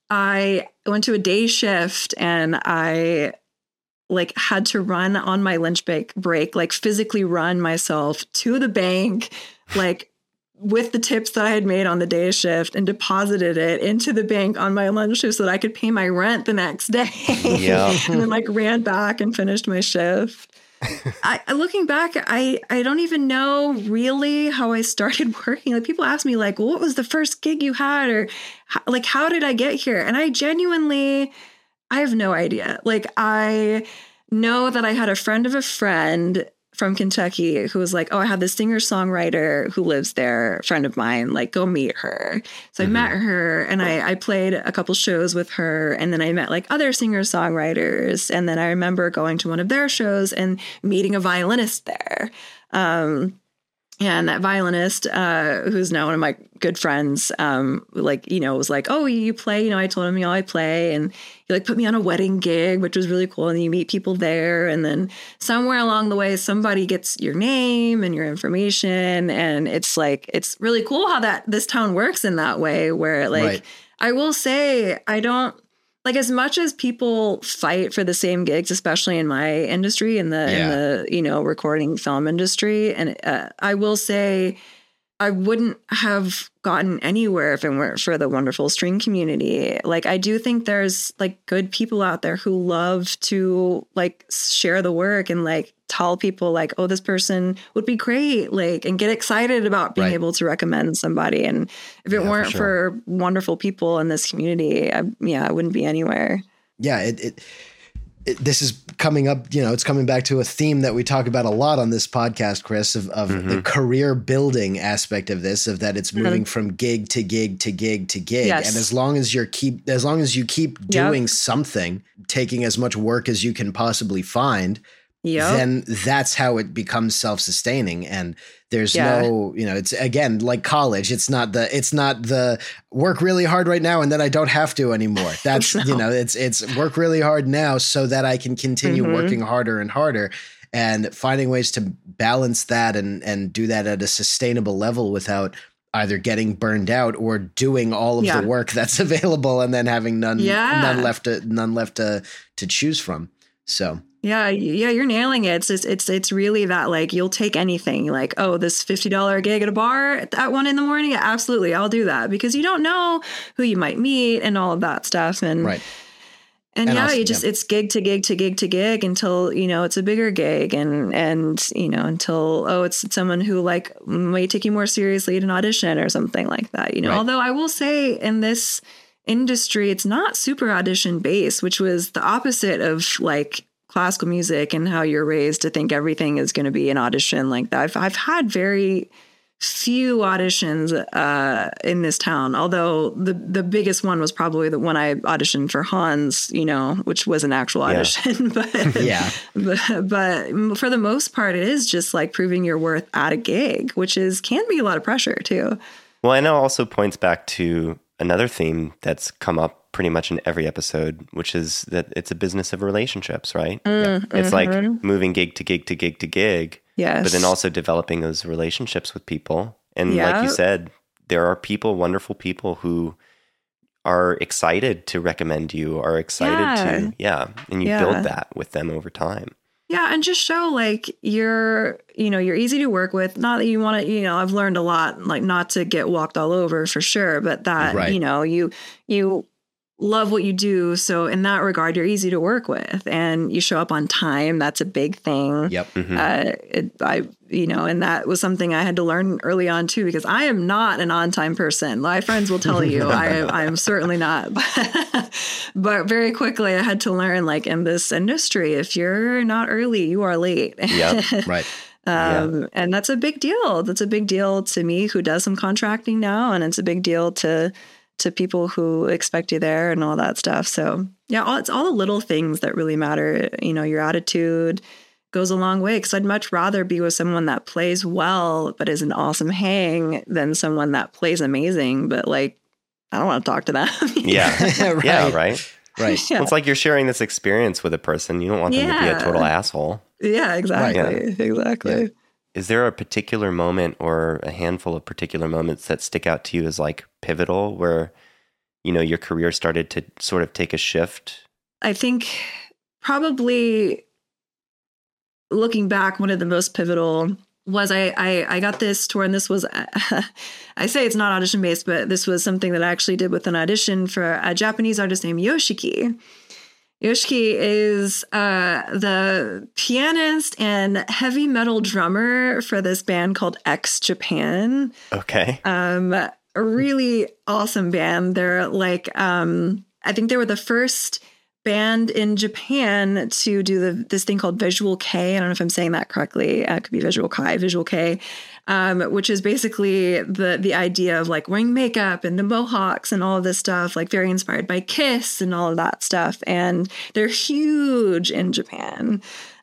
S1: I went to a day shift, and I like had to run on my lunch break, break, like physically run myself to the bank, like with the tips that I had made on the day shift and deposited it into the bank on my lunch shift so that I could pay my rent the next day.
S2: Yeah.
S1: And then like ran back and finished my shift. I, looking back, I, I don't even know really how I started working. Like people ask me like, well, what was the first gig you had? Or how, like, how did I get here? And I genuinely, I have no idea. Like, I know that I had a friend of a friend from Kentucky who was like, oh, I have this singer-songwriter who lives there, a friend of mine, like, go meet her. So mm-hmm. I met her and I, I played a couple shows with her. And then I met like other singer-songwriters. And then I remember going to one of their shows and meeting a violinist there. Um, And that violinist, uh, who's now one of my good friends, um, like, you know, was like, oh, you play, you know, I told him, you know, I play. And he like put me on a wedding gig, which was really cool. And you meet people there. And then somewhere along the way, somebody gets your name and your information. And it's like, it's really cool how that this town works in that way where like, right. I will say, I don't, like as much as people fight for the same gigs, especially in my industry, in the, yeah. in the, you know, recording film industry. And uh, I will say I wouldn't have gotten anywhere if it weren't for the wonderful string community. Like, I do think there's like good people out there who love to like share the work and like tell people like, oh, this person would be great, like, and get excited about being right. able to recommend somebody. And if it yeah, weren't for, sure. for wonderful people in this community, I, yeah, I wouldn't be anywhere.
S3: Yeah. It, it, it, this is coming up, you know, it's coming back to a theme that we talk about a lot on this podcast, Chris, of, of mm-hmm. the career building aspect of this, of that it's moving mm-hmm. from gig to gig to gig to gig. Yes. And as long as you're keep, as long as you keep doing yep. something, taking as much work as you can possibly find, Yep. then that's how it becomes self-sustaining. And there's yeah. no, you know, it's again, like college. It's not the, it's not the work really hard right now and then I don't have to anymore. That's, no. you know, it's, it's work really hard now so that I can continue mm-hmm. working harder and harder and finding ways to balance that and, and do that at a sustainable level without either getting burned out or doing all of yeah. the work that's available and then having none, yeah. none left, to, none left to, to choose from. So.
S1: Yeah, yeah, you're nailing it. It's just, it's it's really that like you'll take anything. Like, oh, this fifty dollars gig at a bar at one in the morning. Yeah, absolutely, I'll do that because you don't know who you might meet and all of that stuff. And
S3: right.
S1: and, and yeah, also, you just
S3: yeah.
S1: it's gig to gig to gig to gig until you know it's a bigger gig and and you know until oh it's someone who like may take you more seriously at an audition or something like that. You know, right. although I will say in this industry, it's not super audition based, which was the opposite of like classical music and how you're raised to think everything is going to be an audition like that. I've, I've had very few auditions uh, in this town, although the, the biggest one was probably the one I auditioned for Hans, you know, which was an actual audition. Yeah. but,
S3: yeah.
S1: but, but for the most part, it is just like proving your worth at a gig, which is can be a lot of pressure too.
S2: Well, I know also points back to another theme that's come up pretty much in every episode, which is that it's a business of relationships, right? Mm, it's mm-hmm. like moving gig to gig to gig to gig,
S1: yes.
S2: but then also developing those relationships with people. And yeah. like you said, there are people, wonderful people who are excited to recommend you, are excited yeah. to, yeah, and you yeah. build that with them over time.
S1: Yeah, and just show like you're, you know, you're easy to work with. Not that you want to, you know, I've learned a lot, like not to get walked all over for sure, but that, right. you know, you, you, love what you do. So in that regard, you're easy to work with and you show up on time. That's a big thing.
S3: Yep.
S2: Mm-hmm.
S1: Uh, it, I, you know, and that was something I had to learn early on too, because I am not an on-time person. My friends will tell you I, I am certainly not, but very quickly I had to learn like in this industry, if you're not early, you are late.
S3: Yeah. Right.
S1: Um,
S2: yeah.
S1: And that's a big deal. That's a big deal to me who does some contracting now. And it's a big deal to to people who expect you there and all that stuff. So yeah, all, it's all the little things that really matter. You know, your attitude goes a long way because I'd much rather be with someone that plays well, but is an awesome hang than someone that plays amazing, but like, I don't want to talk to them.
S2: yeah.
S3: right.
S2: Yeah. Right.
S3: Right.
S2: Yeah. Well, it's like you're sharing this experience with a person. You don't want them yeah. to be a total asshole.
S1: Yeah, exactly. Right. Yeah. Exactly. Yeah.
S2: Is there a particular moment or a handful of particular moments that stick out to you as like pivotal where, you know, your career started to sort of take a shift?
S1: I think probably looking back, one of the most pivotal was I, I, I got this tour, and this was, uh, I say it's not audition based, but this was something that I actually did with an audition for a Japanese artist named Yoshiki. Yoshiki is uh, the pianist and heavy metal drummer for this band called X Japan.
S2: Okay.
S1: Um, a really awesome band. They're like, um, I think they were the first band in Japan to do the this thing called Visual Kei. I don't know if I'm saying that correctly. Uh, it could be Visual Kai, Visual Kei, um, which is basically the the idea of like wearing makeup and the mohawks and all of this stuff, like very inspired by Kiss and all of that stuff. And they're huge in Japan.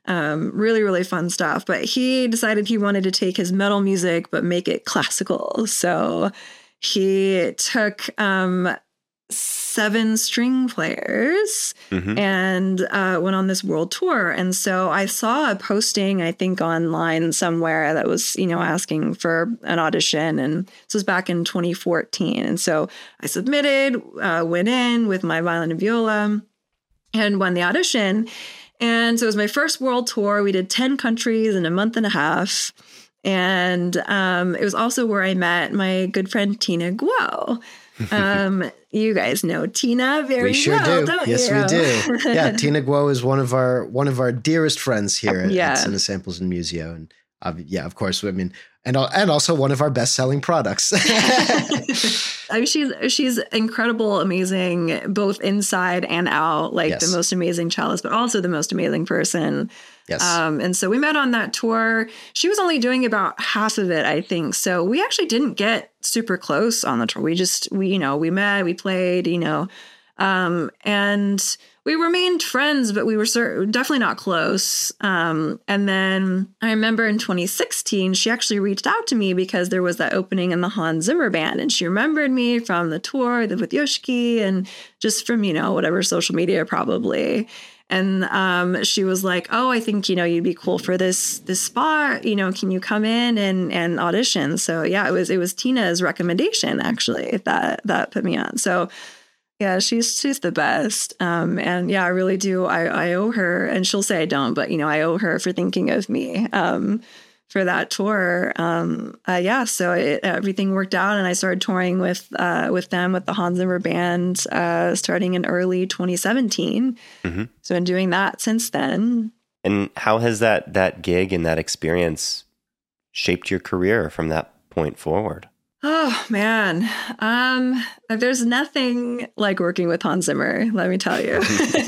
S1: Um, really, really fun stuff. But he decided he wanted to take his metal music, but make it classical. So he took um, seven string players mm-hmm. and uh, went on this world tour. And so I saw a posting, I think online somewhere, that was, you know, asking for an audition. And this was back in twenty fourteen. And so I submitted, uh, went in with my violin and viola and won the audition. And so it was my first world tour. We did ten countries in a month and a half. And um, it was also where I met my good friend Tina Guo. Um, you guys know Tina very
S3: we sure
S1: well,
S3: do.
S1: don't
S3: yes,
S1: you?
S3: we do. Yeah, Tina Guo is one of our one of our dearest friends here at,
S1: yeah.
S3: at Cinesamples and Museo, and uh, yeah, of course. I mean, and and also one of our best selling products.
S1: I mean, she's she's incredible, amazing, both inside and out. Like yes. the most amazing cellist, but also the most amazing person.
S3: Yes.
S1: Um, and so we met on that tour. She was only doing about half of it, I think. So we actually didn't get super close on the tour. We just, we, you know, we met, we played, you know, um, and we remained friends, but we were cer- definitely not close. Um, and then I remember in twenty sixteen, she actually reached out to me because there was that opening in the Hans Zimmer band. And she remembered me from the tour with Yoshiki and just from, you know, whatever social media probably. And um, she was like, oh, I think, you know, you'd be cool for this this spot. You know, can you come in and, and audition? So, yeah, it was it was Tina's recommendation, actually, that that put me on. So, yeah, she's she's the best. Um, and, yeah, I really do. I, I owe her. And she'll say I don't. But, you know, I owe her for thinking of me um, for that tour. Um, uh, yeah, so it, everything worked out. And I started touring with uh, with them, with the Hans Zimmer band, uh, starting in early twenty seventeen. Mm-hmm. So I've been doing that since then.
S2: And how has that that gig and that experience shaped your career from that point forward?
S1: Oh, man. Um, there's nothing like working with Hans Zimmer, let me tell you.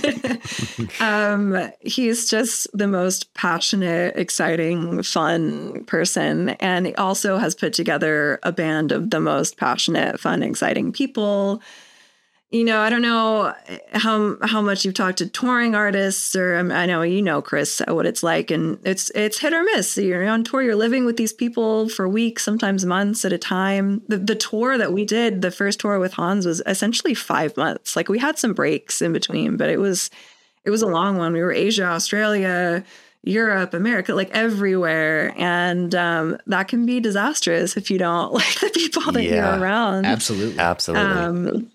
S1: um, he's just the most passionate, exciting, fun person. And he also has put together a band of the most passionate, fun, exciting people. You know, I don't know how how much you've talked to touring artists, or um, I know you know, Chris, what it's like, and it's it's hit or miss. You're on tour, you're living with these people for weeks, sometimes months at a time. The the tour that we did, the first tour with Hans, was essentially five months. Like we had some breaks in between, but it was it was a long one. We were Asia, Australia, Europe, America, like everywhere. And um, that can be disastrous if you don't like the people that
S2: yeah,
S1: you're around.
S2: Absolutely. Absolutely.
S1: Um,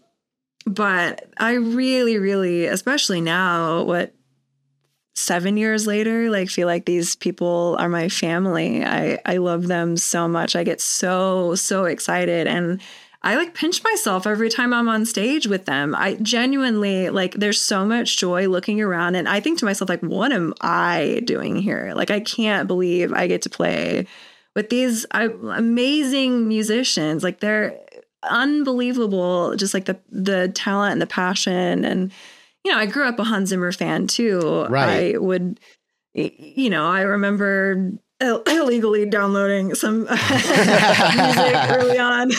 S1: But I really, really, especially now, what, seven years later, like feel like these people are my family. I, I love them so much. I get so, so excited. And I like pinch myself every time I'm on stage with them. I genuinely, like, there's so much joy looking around. And I think to myself, like, what am I doing here? Like, I can't believe I get to play with these uh, amazing musicians. Like, they're unbelievable, just like the the talent and the passion. And you know, I grew up a Hans Zimmer fan too.
S3: Right.
S1: I would, you know, I remember Ill- illegally downloading some music early on.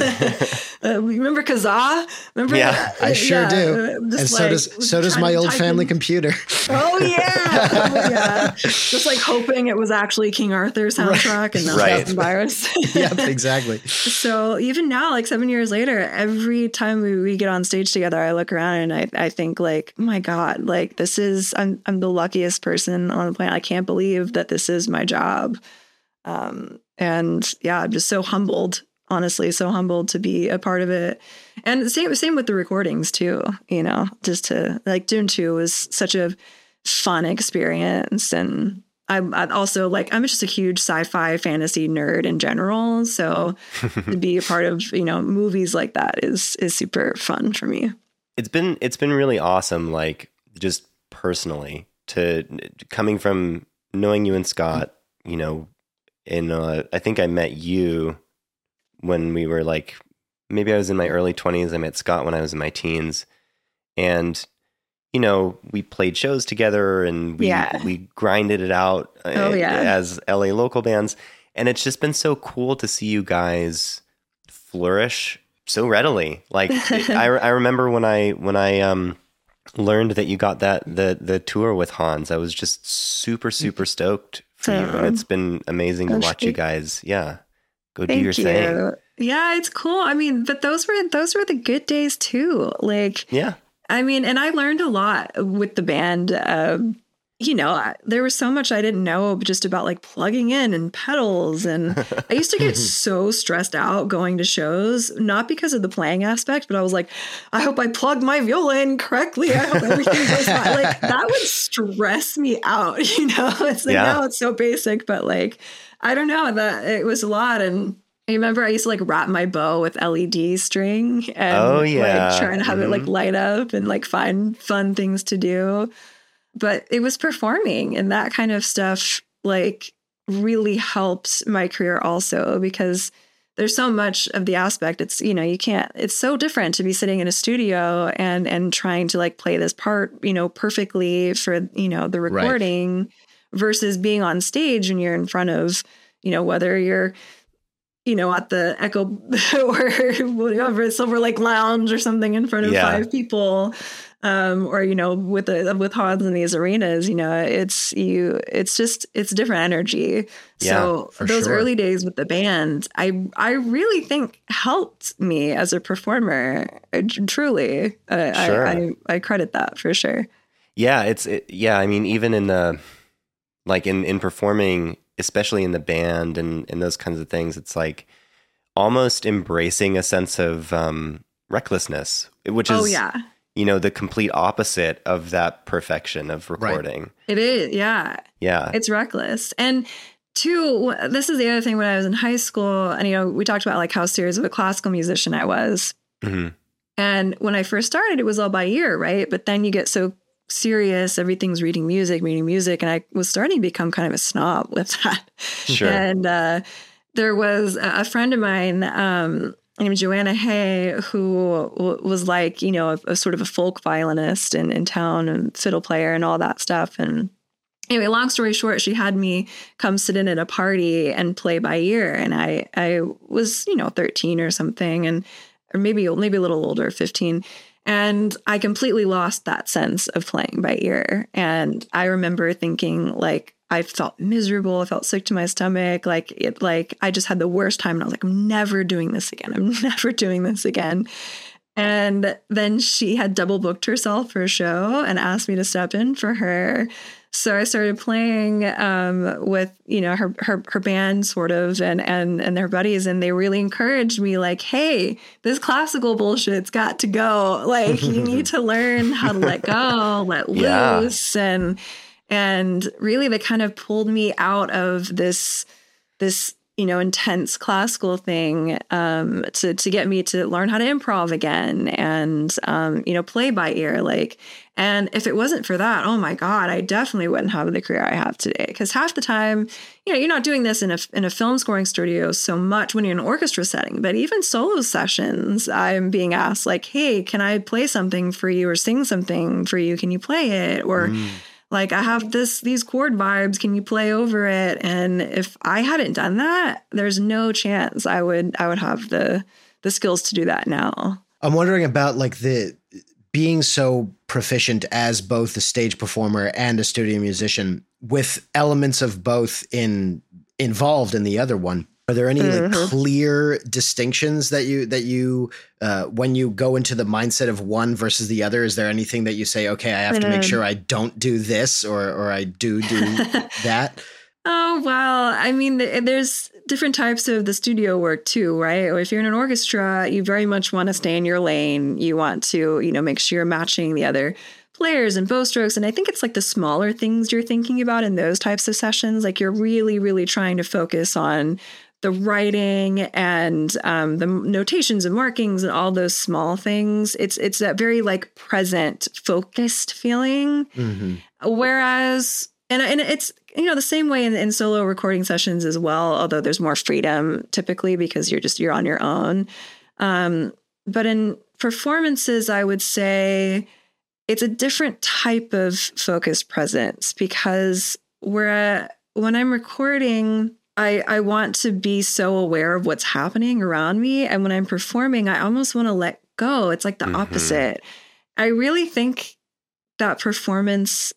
S1: uh, remember Kazaa? Remember?
S2: Yeah,
S1: that?
S3: I sure
S1: yeah,
S3: do. And
S1: like,
S3: so does so does my old family in. computer.
S1: Oh yeah, oh, yeah. Just like hoping it was actually King Arthur soundtrack right. and not
S2: right.
S1: Thousand Virus.
S3: Yep, exactly.
S1: So even now, like seven years later, every time we, we get on stage together, I look around and I, I think like, oh my God, like this is, I'm I'm the luckiest person on the planet. I can't believe that this is my job. Um, and yeah, I'm just so humbled, honestly, so humbled to be a part of it. And same, same with the recordings too, you know, just to like Dune two was such a fun experience. And I, I also like, I'm just a huge sci-fi fantasy nerd in general. So to be a part of, you know, movies like that is, is super fun for me.
S2: It's been, it's been really awesome. Like just personally to coming from knowing you and Scott, you know, in, uh, I think I met you when we were like, maybe I was in my early twenties. I met Scott when I was in my teens. And, you know, we played shows together and we,
S1: yeah.
S2: we grinded it out
S1: oh, yeah.
S2: as L A local bands. And it's just been so cool to see you guys flourish so readily. Like I, I remember when I, when I, um, learned that you got that the the tour with Hans, I was just super, super stoked for you. And it's been amazing to watch you guys. Yeah. Go do your thing.
S1: Yeah, it's cool. I mean, but those were those were the good days too. Like,
S2: yeah.
S1: I mean, and I learned a lot with the band. Um, you know, I, there was so much I didn't know just about like plugging in and pedals. And I used to get so stressed out going to shows, not because of the playing aspect, but I was like, I hope I plugged my viola in correctly. I hope everything goes fine. Like that would stress me out. You know, it's like, yeah. now it's so basic, but like, I don't know, that it was a lot. And I remember I used to like wrap my bow with L E D string and
S2: oh, yeah.
S1: like try and have
S2: mm-hmm.
S1: it like light up and like find fun things to do. But it was performing, and that kind of stuff like really helped my career also, because there's so much of the aspect. It's, you know, you can't, it's so different to be sitting in a studio and, and trying to like play this part, you know, perfectly for, you know, the recording right. versus being on stage and you're in front of, you know, whether you're, you know, at the Echo or whatever, Silver Lake Lounge or something in front of yeah. five people. Um, or, you know, with the, with Hans in these arenas, you know, it's you, it's just, it's different energy. Yeah, so those sure. early days with the band, I, I really think helped me as a performer. Truly. Uh, sure. I, I, I credit that for sure.
S2: Yeah. It's, it, yeah. I mean, even in the, like in, in performing, especially in the band and, and those kinds of things, it's like almost embracing a sense of, um, recklessness, which is,
S1: oh, yeah.
S2: you know, the complete opposite of that perfection of recording.
S1: Right. It is. Yeah.
S2: Yeah.
S1: It's reckless. And two, this is the other thing when I was in high school, and, you know, we talked about like how serious of a classical musician I was. Mm-hmm. And when I first started, it was all by ear, right? But then you get so serious, everything's reading music, reading music. And I was starting to become kind of a snob with that. Sure. And uh, there was a friend of mine, um, named Joanna Hay, who w- was like, you know, a, a sort of a folk violinist in, in town and fiddle player and all that stuff. And anyway, long story short, she had me come sit in at a party and play by ear. And I, I was, you know, thirteen or something, and or maybe, maybe a little older, fifteen. And I completely lost that sense of playing by ear. And I remember thinking like, I felt miserable. I felt sick to my stomach. Like it, like I just had the worst time. And I was like, I'm never doing this again. I'm never doing this again. And then she had double booked herself for a show and asked me to step in for her. So I started playing um, with, you know, her, her, her band sort of, and, and, and their buddies. And they really encouraged me like, hey, this classical bullshit's got to go. Like you need to learn how to let go, let
S2: yeah.
S1: loose. And, And really, they kind of pulled me out of this, this you know, intense classical thing um, to to get me to learn how to improv again and um, you know, play by ear. Like, and if it wasn't for that, oh my God, I definitely wouldn't have the career I have today. Because half the time, you know, you're not doing this in a in a film scoring studio so much when you're in an orchestra setting, but even solo sessions, I'm being asked like, hey, can I play something for you or sing something for you? Can you play it? Or mm. like, I have this, these chord vibes, can you play over it? And if I hadn't done that, there's no chance I would, I would have the, the skills to do that now.
S3: I'm wondering about like the being so proficient as both a stage performer and a studio musician with elements of both in involved in the other one. Are there any mm-hmm. like clear distinctions that you that you uh, when you go into the mindset of one versus the other? Is there anything that you say, okay, I have mm-hmm. to make sure I don't do this or or I do do that?
S1: Oh, well, I mean, there's different types of the studio work too, right? If you're in an orchestra, you very much want to stay in your lane. You want to, you know, make sure you're matching the other players and bow strokes. And I think it's like the smaller things you're thinking about in those types of sessions. Like you're really, really trying to focus on the writing and um, the notations and markings and all those small things. It's it's that very like present, focused feeling. Mm-hmm. Whereas, and and it's, you know, the same way in, in solo recording sessions as well, although there's more freedom typically because you're just, you're on your own. Um, but in performances, I would say it's a different type of focused presence because we're, when I'm recording, I, I want to be so aware of what's happening around me. And when I'm performing, I almost want to let go. It's like the mm-hmm. opposite. I really think that performance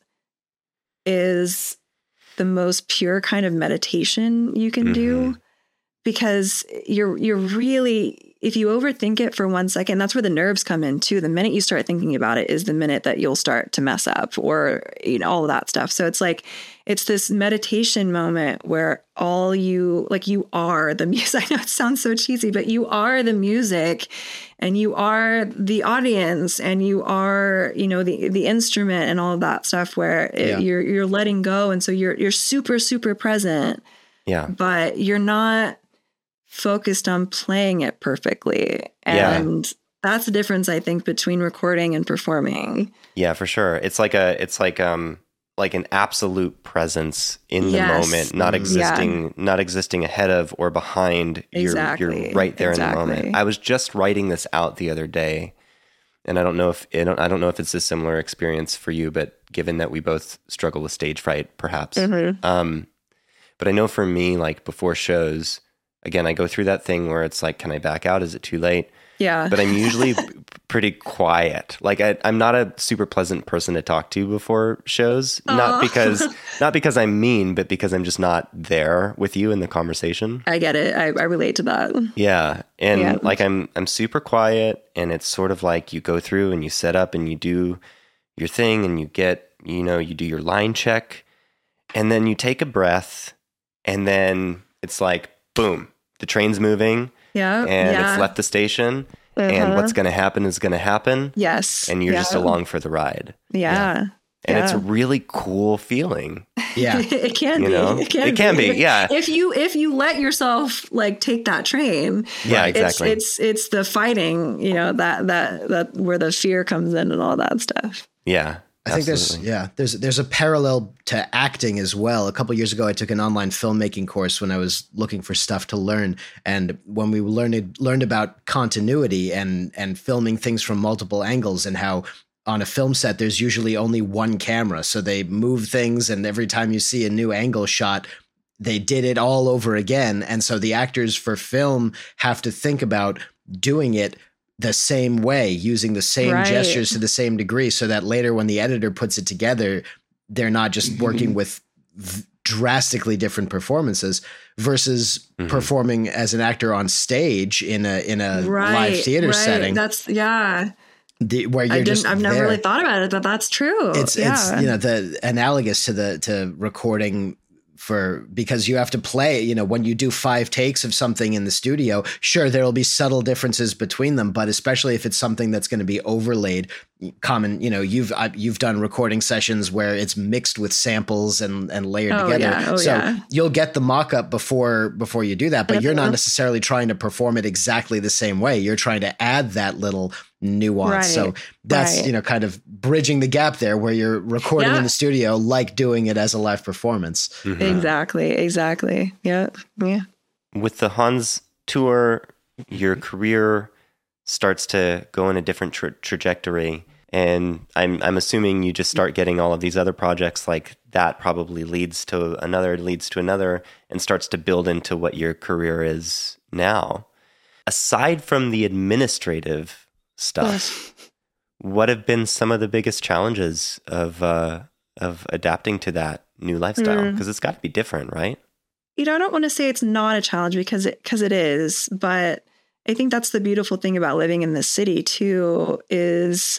S1: is the most pure kind of meditation you can mm-hmm. do, because you're you're really, if you overthink it for one second, that's where the nerves come in too. The minute you start thinking about it is the minute that you'll start to mess up, or, you know, all of that stuff. So it's like, it's this meditation moment where all you, like you are the music. I know it sounds so cheesy, but you are the music, and you are the audience, and you are, you know, the, the instrument and all of that stuff, where it, yeah. you're, you're letting go. And so you're, you're super, super present. Yeah. But you're not focused on playing it perfectly. And yeah. that's the difference, I think, between recording and performing.
S2: Yeah, for sure. It's like a, it's like, um, like an absolute presence in yes. the moment, not existing, yeah. not existing ahead of or behind. Exactly. You're, you're right there exactly. in the moment. I was just writing this out the other day, and I don't know if, I don't, I don't know if it's a similar experience for you, but given that we both struggle with stage fright, perhaps. Mm-hmm. Um, but I know for me, like before shows, again, I go through that thing where it's like, can I back out? Is it too late?
S1: Yeah.
S2: But I'm usually pretty quiet. Like I, I'm not a super pleasant person to talk to before shows. Aww. Not because not because I'm mean, but because I'm just not there with you in the conversation.
S1: I get it. I, I relate to that.
S2: Yeah. And yeah. like I'm I'm super quiet, and it's sort of like you go through and you set up and you do your thing, and you get, you know, you do your line check, and then you take a breath, and then it's like, boom, the train's moving.
S1: Yeah.
S2: And
S1: yeah.
S2: it's left the station, uh-huh. and what's going to happen is going to happen.
S1: Yes.
S2: And you're
S1: yeah.
S2: just along for the ride.
S1: Yeah. yeah.
S2: And
S1: yeah.
S2: it's a really cool feeling.
S3: Yeah.
S1: it can
S2: you
S1: be.
S2: Know?
S1: It can,
S2: it can be.
S1: be.
S2: Yeah.
S1: If you, if you let yourself like take that train.
S2: Yeah, exactly.
S1: It's, it's, it's the fighting, you know, that, that, that where the fear comes in and all that stuff.
S2: Yeah.
S3: I think Absolutely. there's, yeah, there's, there's a parallel to acting as well. A couple of years ago, I took an online filmmaking course when I was looking for stuff to learn. And when we learned, learned about continuity and, and filming things from multiple angles, and how on a film set, there's usually only one camera. So they move things, and every time you see a new angle shot, they did it all over again. And so the actors for film have to think about doing it the same way, using the same right. gestures to the same degree, so that later when the editor puts it together, they're not just mm-hmm. working with v- drastically different performances versus mm-hmm. performing as an actor on stage in a in a
S1: right,
S3: live theater
S1: right.
S3: setting.
S1: That's yeah.
S3: The, where you're
S1: I didn't,
S3: just
S1: I've never
S3: there.
S1: really thought about it, but that's true.
S3: It's
S1: yeah.
S3: it's you know the analogous to the to recording. For because you have to play, you know, when you do five takes of something in the studio, sure, there will be subtle differences between them, but especially if it's something that's going to be overlaid, common, you know, you've uh, you've done recording sessions where it's mixed with samples and and layered
S1: oh,
S3: together,
S1: yeah. oh,
S3: so
S1: yeah.
S3: you'll get the mock-up before before you do that, but
S1: Definitely.
S3: You're not necessarily trying to perform it exactly the same way. You're trying to add that little nuance.
S1: Right.
S3: So that's
S1: right.
S3: you know kind of bridging the gap there, where you're recording
S1: yeah.
S3: in the studio like doing it as a live performance.
S2: Mm-hmm.
S1: Exactly. Exactly. Yeah. Yeah.
S2: With the Hans tour, your career starts to go in a different tra- trajectory. And I'm I'm assuming you just start getting all of these other projects, like that probably leads to another, leads to another, and starts to build into what your career is now. Aside from the administrative stuff, what have been some of the biggest challenges of uh, of adapting to that new lifestyle? Because mm. it's got to be different, right?
S1: You know, I don't want to say it's not a challenge, because it because it is, but I think that's the beautiful thing about living in this city too, is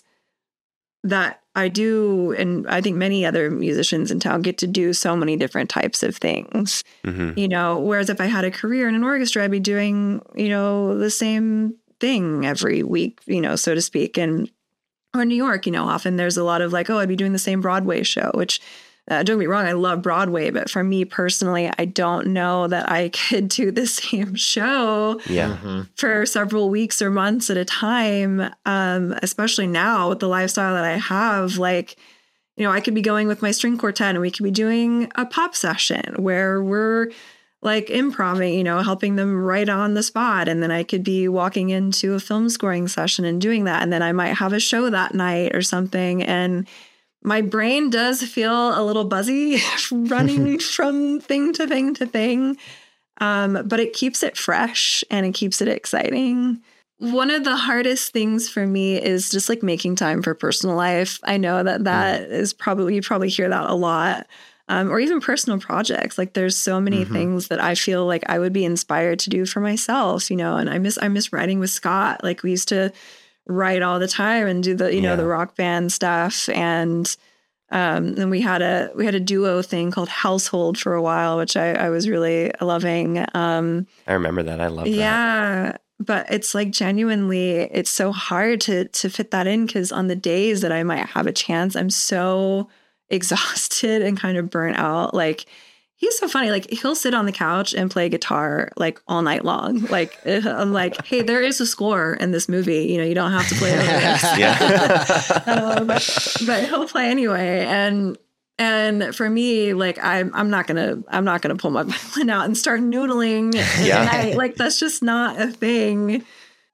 S1: that I do, and I think many other musicians in town get to do so many different types of things, mm-hmm. you know, whereas if I had a career in an orchestra, I'd be doing, you know, the same thing every week, you know, so to speak. And or in New York, you know, often there's a lot of like, oh, I'd be doing the same Broadway show, which uh, don't get me wrong, I love Broadway, but for me personally, I don't know that I could do the same show
S2: yeah. mm-hmm.
S1: for several weeks or months at a time, um, especially now with the lifestyle that I have. Like, you know, I could be going with my string quartet and we could be doing a pop session where we're like improvising, you know, helping them right on the spot. And then I could be walking into a film scoring session and doing that. And then I might have a show that night or something. And my brain does feel a little buzzy running from thing to thing to thing. Um, but it keeps it fresh and it keeps it exciting. one of the hardest things for me is just like making time for personal life. I know that that mm. is probably, you probably hear that a lot. Um, or even personal projects. Like there's so many mm-hmm. things that I feel like I would be inspired to do for myself, you know, and I miss, I miss writing with Scott. Like we used to write all the time and do the, you yeah. know, the rock band stuff. And, um, then we had a, we had a duo thing called Household for a while, which I, I was really loving. Um,
S2: I remember that. I love that.
S1: Yeah. But it's like genuinely, it's so hard to, to fit that in. 'Cause on the days that I might have a chance, I'm so exhausted and kind of burnt out. Like he's so funny. Like he'll sit on the couch and play guitar like all night long. Like I'm like, hey, there is a score in this movie. You know, you don't have to play over this. Yeah. um, but he'll play anyway. And and for me, like I'm I'm not gonna I'm not gonna pull my violin out and start noodling. Yeah. I, like that's just not a thing.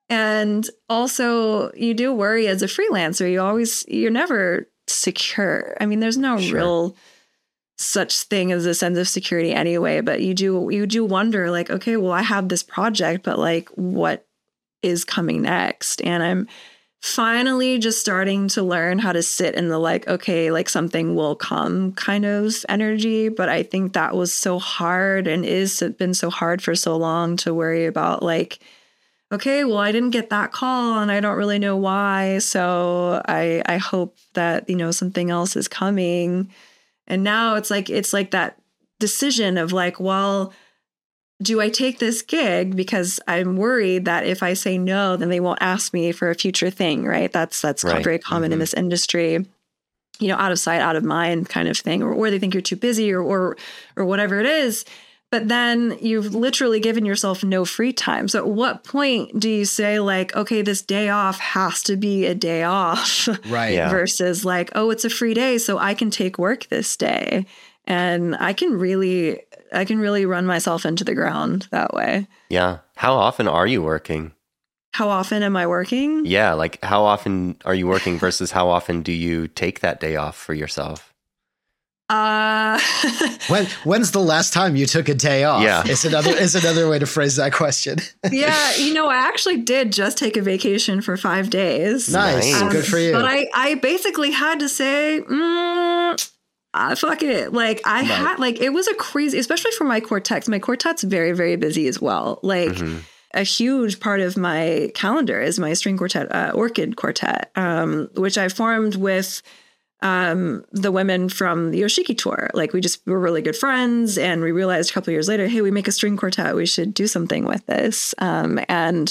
S1: And also, you do worry as a freelancer. You always you're never secure. I mean, there's no sure. real such thing as a sense of security anyway, but you do you do wonder like, okay, well, I have this project, but like what is coming next? And I'm finally just starting to learn how to sit in the like, okay, like something will come kind of energy. But I think that was so hard and is been so hard for so long to worry about like, okay, well, I didn't get that call and I don't really know why. So I I hope that, you know, something else is coming. And now it's like, it's like that decision of like, well, do I take this gig because I'm worried that if I say no, then they won't ask me for a future thing, right? That's, that's right. very common mm-hmm. in this industry, you know, out of sight, out of mind kind of thing, or, or they think you're too busy or, or, or whatever it is. But then you've literally given yourself no free time. So at what point do you say like, okay, this day off has to be a day off,
S3: right? Yeah.
S1: Versus like, oh, it's a free day, so I can take work this day. And I can really, I can really run myself into the ground that way.
S2: Yeah. How often are you working?
S1: How often am I working?
S2: Yeah. Like how often are you working versus how often do you take that day off for yourself?
S1: Uh,
S3: when when's the last time you took a day off?
S2: Yeah,
S3: is another is another way to phrase that question.
S1: Yeah, you know, I actually did just take a vacation for five days.
S3: Nice, um, good for you.
S1: But I, I basically had to say, mm, ah, fuck it. Like I right. had, like it was a crazy, especially for my quartets. My quartet's very, very busy as well. Like. Mm-hmm. A huge part of my calendar is my string quartet, uh, Orchid Quartet, um, which I formed with. Um, the women from the Yoshiki tour. Like we just were really good friends and we realized a couple of years later, hey, we make a string quartet. We should do something with this. Um, and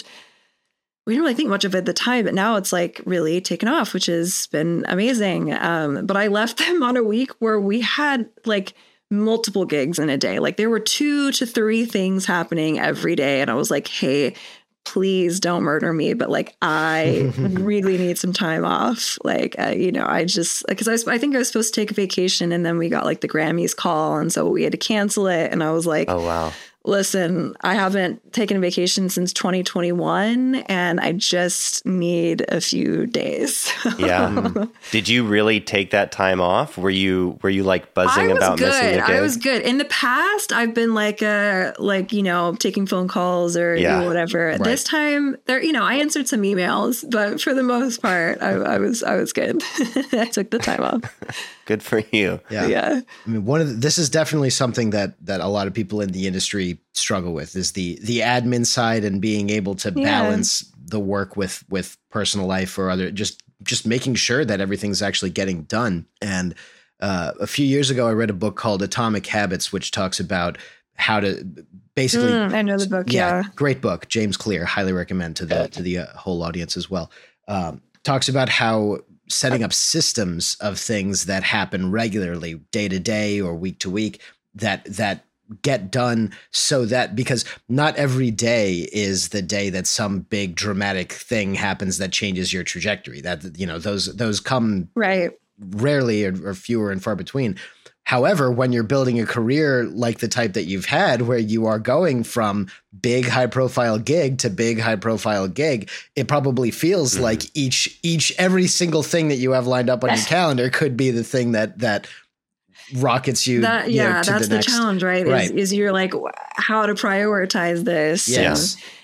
S1: we didn't really think much of it at the time, but now it's like really taken off, which has been amazing. Um, but I left them on a week where we had like multiple gigs in a day. Like there were two to three things happening every day. And I was like, hey, please don't murder me, but like I really need some time off. Like, uh, you know, I just because I, was, I think I was supposed to take a vacation and then we got like the Grammys call. And so we had to cancel it. And I was like,
S2: oh, wow.
S1: Listen, I haven't taken a vacation since twenty twenty-one and I just need a few days.
S2: Yeah. Did you really take that time off? Were you were you like buzzing about
S1: good.
S2: missing the gig?
S1: I was good. In the past, I've been like uh like, you know, taking phone calls or
S2: yeah.
S1: you know, whatever. Right. This time there, you know, I answered some emails, but for the most part, I, I was I was good. I took the time off.
S2: Good for you.
S3: Yeah.
S1: yeah.
S3: I mean, one of the, this is definitely something that that a lot of people in the industry struggle with is the the admin side and being able to yeah. balance the work with with personal life or other just just making sure that everything's actually getting done. And uh, a few years ago, I read a book called Atomic Habits, which talks about how to basically.
S1: Mm, I know the book. Yeah, yeah,
S3: great book. James Clear, highly recommend to the to the uh, whole audience as well. Um, talks about how setting up systems of things that happen regularly, day to day or week to week, that that get done so that because not every day is the day that some big dramatic thing happens that changes your trajectory. That, you know, those those come
S1: right
S3: rarely or, or fewer and far between. However, when you're building a career like the type that you've had, where you are going from big high profile gig to big high profile gig, it probably feels mm-hmm. like each each every single thing that you have lined up on your calendar could be the thing that that rockets you.
S1: That,
S3: you
S1: yeah,
S3: know, to
S1: that's
S3: the,
S1: the
S3: next,
S1: challenge, right?
S3: right.
S1: Is, is you're like how to prioritize this.
S3: Yes.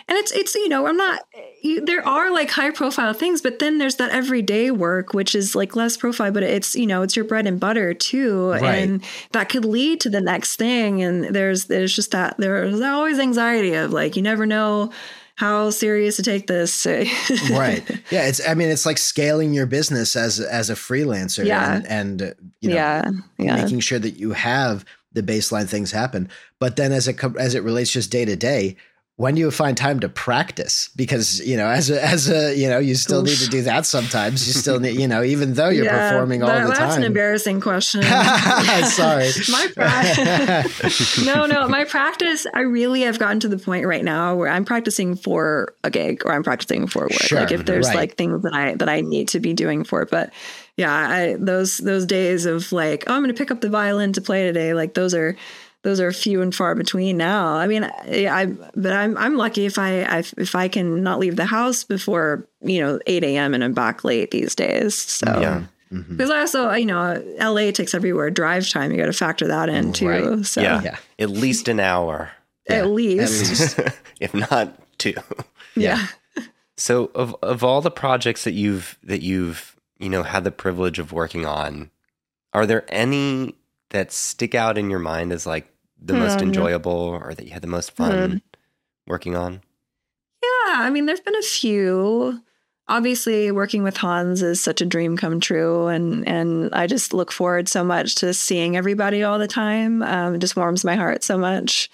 S1: And it's, it's, you know, I'm not, you, there are like high profile things, but then there's that everyday work, which is like less profile, but it's, you know, it's your bread and butter too.
S3: Right.
S1: And that could lead to the next thing. And there's, there's just that, there's always anxiety of like, you never know how serious to take this.
S3: Right. Yeah. It's, I mean, it's like scaling your business as, as a freelancer
S1: yeah.
S3: and, and, uh, you know,
S1: yeah. Yeah.
S3: making sure that you have the baseline things happen. But then as it, co- as it relates just day to day, when do you find time to practice? Because, you know, as a, as a, you know, you still Oof. need to do that sometimes. You still need, you know, even though you're yeah, performing all
S1: that,
S3: the
S1: that's
S3: time.
S1: That's an embarrassing question.
S3: Sorry.
S1: my practice. no, no, my practice, I really have gotten to the point right now where I'm practicing for a gig or I'm practicing for work.
S3: Sure,
S1: like if there's
S3: right.
S1: like things that I, that I need to be doing for it. But yeah, I, those, those days of like, oh, I'm going to pick up the violin to play today. Like those are, Those are few and far between now. I mean, I, I but I'm I'm lucky if I, I if I can not leave the house before, you know, eight a.m. and I'm back late these days. So
S2: yeah.
S1: Mm-hmm. Because I also, you know, L A takes everywhere drive time. You got to factor that in too.
S3: Right.
S1: So
S2: yeah. yeah, at least an hour.
S1: At
S3: yeah.
S1: least,
S3: at least.
S2: if not two.
S1: Yeah.
S2: yeah. So of of all the projects that you've that you've you know had the privilege of working on, are there any that stick out in your mind as like the most
S1: um,
S2: enjoyable or that you had the most fun um, working on?
S1: Yeah, I mean, there's been a few. Obviously, working with Hans is such a dream come true. And, and I just look forward so much to seeing everybody all the time. Um, it just warms my heart so much.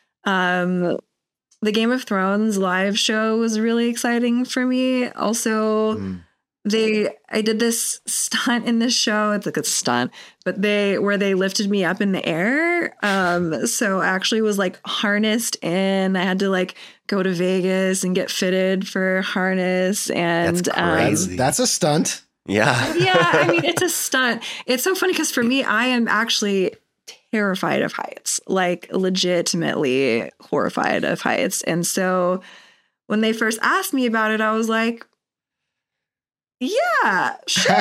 S1: Um, the Game of Thrones live show was really exciting for me. Also, mm. They, I did this stunt in this show. It's like a stunt, but they, where they lifted me up in the air. Um, so I actually was like harnessed in. I had to like go to Vegas and get fitted for harness. And
S2: that's crazy.
S1: Um,
S3: that's a stunt.
S2: Yeah.
S1: yeah. I mean, it's a stunt. It's so funny because for me, I am actually terrified of heights, like legitimately horrified of heights. And so when they first asked me about it, I was like, yeah, sure.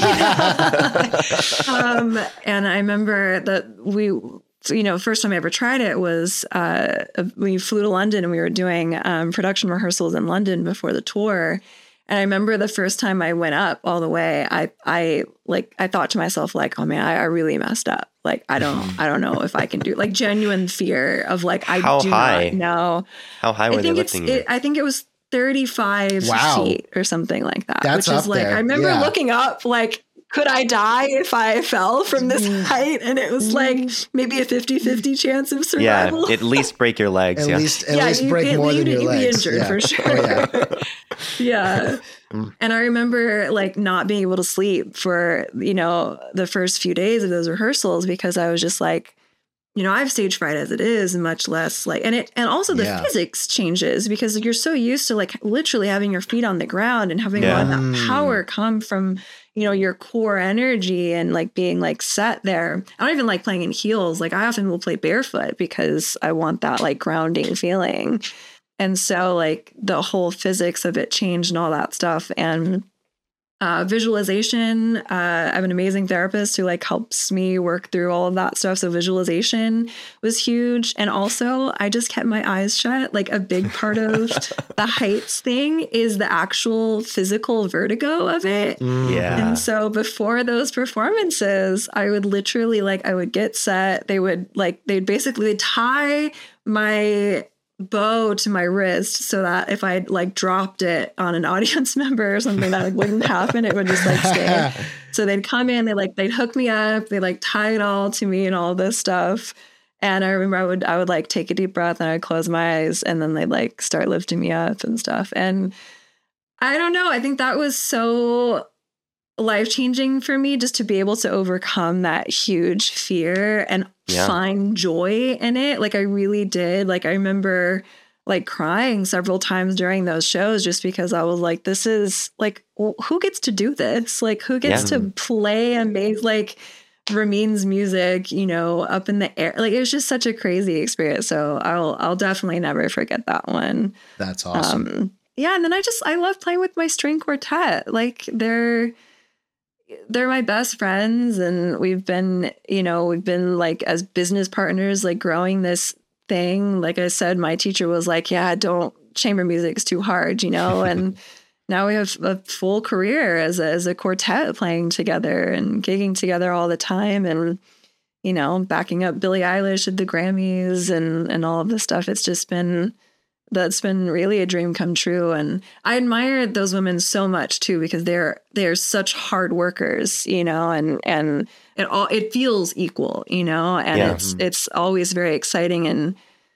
S1: um, and I remember that we, you know, first time I ever tried it was uh, we flew to London and we were doing um, production rehearsals in London before the tour. And I remember the first time I went up all the way, I, I like, I thought to myself, like, oh man, I, I really messed up. Like, I don't, I don't know if I can do like genuine fear of like, I
S2: How
S1: do
S2: high?
S1: not know.
S2: How high were
S1: I think
S2: they
S1: it's,
S2: lifting you?
S1: it, I think it was thirty-five
S3: wow.
S1: feet or something like that.
S3: That's
S1: which is
S3: up
S1: like,
S3: there.
S1: I remember
S3: yeah.
S1: looking up, like, could I die if I fell from this height? And it was like maybe a fifty-fifty chance of survival.
S2: Yeah, at least break your legs.
S3: At
S2: yeah.
S3: least, at
S1: yeah,
S3: least
S1: you,
S3: break
S1: you,
S3: more
S1: you,
S3: than your
S1: you'd
S3: legs.
S1: be injured
S3: yeah.
S1: for sure.
S3: Oh, yeah.
S1: yeah. And I remember like not being able to sleep for, you know, the first few days of those rehearsals because I was just like, you know, I have stage fright as it is, much less like, and it, and also the yeah. physics changes because you're so used to like literally having your feet on the ground and having yeah. all that power come from, you know, your core energy and like being like set there. I don't even like playing in heels. Like I often will play barefoot because I want that like grounding feeling. And so like the whole physics of it changed and all that stuff. And Uh, visualization. Uh, I have an amazing therapist who like helps me work through all of that stuff. So visualization was huge. And also I just kept my eyes shut. Like a big part of the heights thing is the actual physical vertigo of it.
S2: Yeah.
S1: And so before those performances, I would literally like, I would get set. They would like, they'd basically tie my bow to my wrist so that if I like dropped it on an audience member or something that like, wouldn't happen, it would just like stay. So they'd come in, they like they'd hook me up, they like tie it all to me and all this stuff. And I remember I would I would like take a deep breath and I'd close my eyes and then they'd like start lifting me up and stuff. And I don't know, I think that was so life-changing for me just to be able to overcome that huge fear and yeah. find joy in it. Like I really did. Like I remember like crying several times during those shows just because I was like, this is like, well, who gets to do this? Like who gets yeah. to play and make like Ramin's music, you know, up in the air? Like it was just such a crazy experience. So I'll, I'll definitely never forget that one.
S3: That's awesome.
S1: Um, yeah. And then I just, I love playing with my string quartet. Like they're, they're my best friends and we've been, you know, we've been like as business partners, like growing this thing. Like I said, my teacher was like, yeah, don't chamber music is too hard, you know, and now we have a full career as a, as a quartet playing together and gigging together all the time. And, you know, backing up Billie Eilish at the Grammys and, and all of this stuff. It's just been, that's been really a dream come true. And I admire those women so much too, because they're, they're such hard workers, you know, and, and it all, it feels equal, you know, and
S2: Yeah.
S1: it's, it's always very exciting. And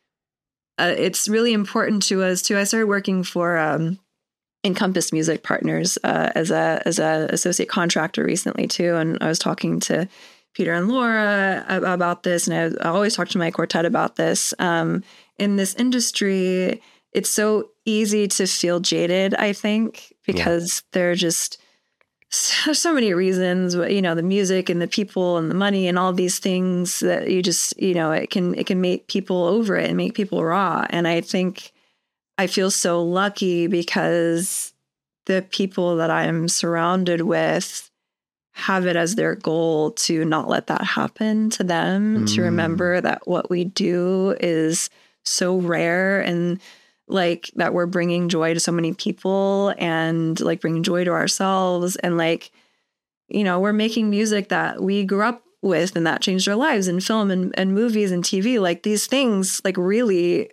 S1: uh, it's really important to us too. I started working for, um, Encompass Music Partners uh, as a as a associate contractor recently too, and I was talking to Peter and Laura about this, and I, I always talk to my quartet about this. Um, in this industry, it's so easy to feel jaded, I think, because yeah. there are just so, so many reasons. You know, the music and the people and the money and all these things that you just, you know, it can it can make people over it and make people raw. And I think. I feel so lucky because the people that I'm surrounded with have it as their goal to not let that happen to them, mm. to remember that what we do is so rare and like that we're bringing joy to so many people and like bringing joy to ourselves. And like, you know, we're making music that we grew up with and that changed our lives in film and, and movies and T V. Like these things like really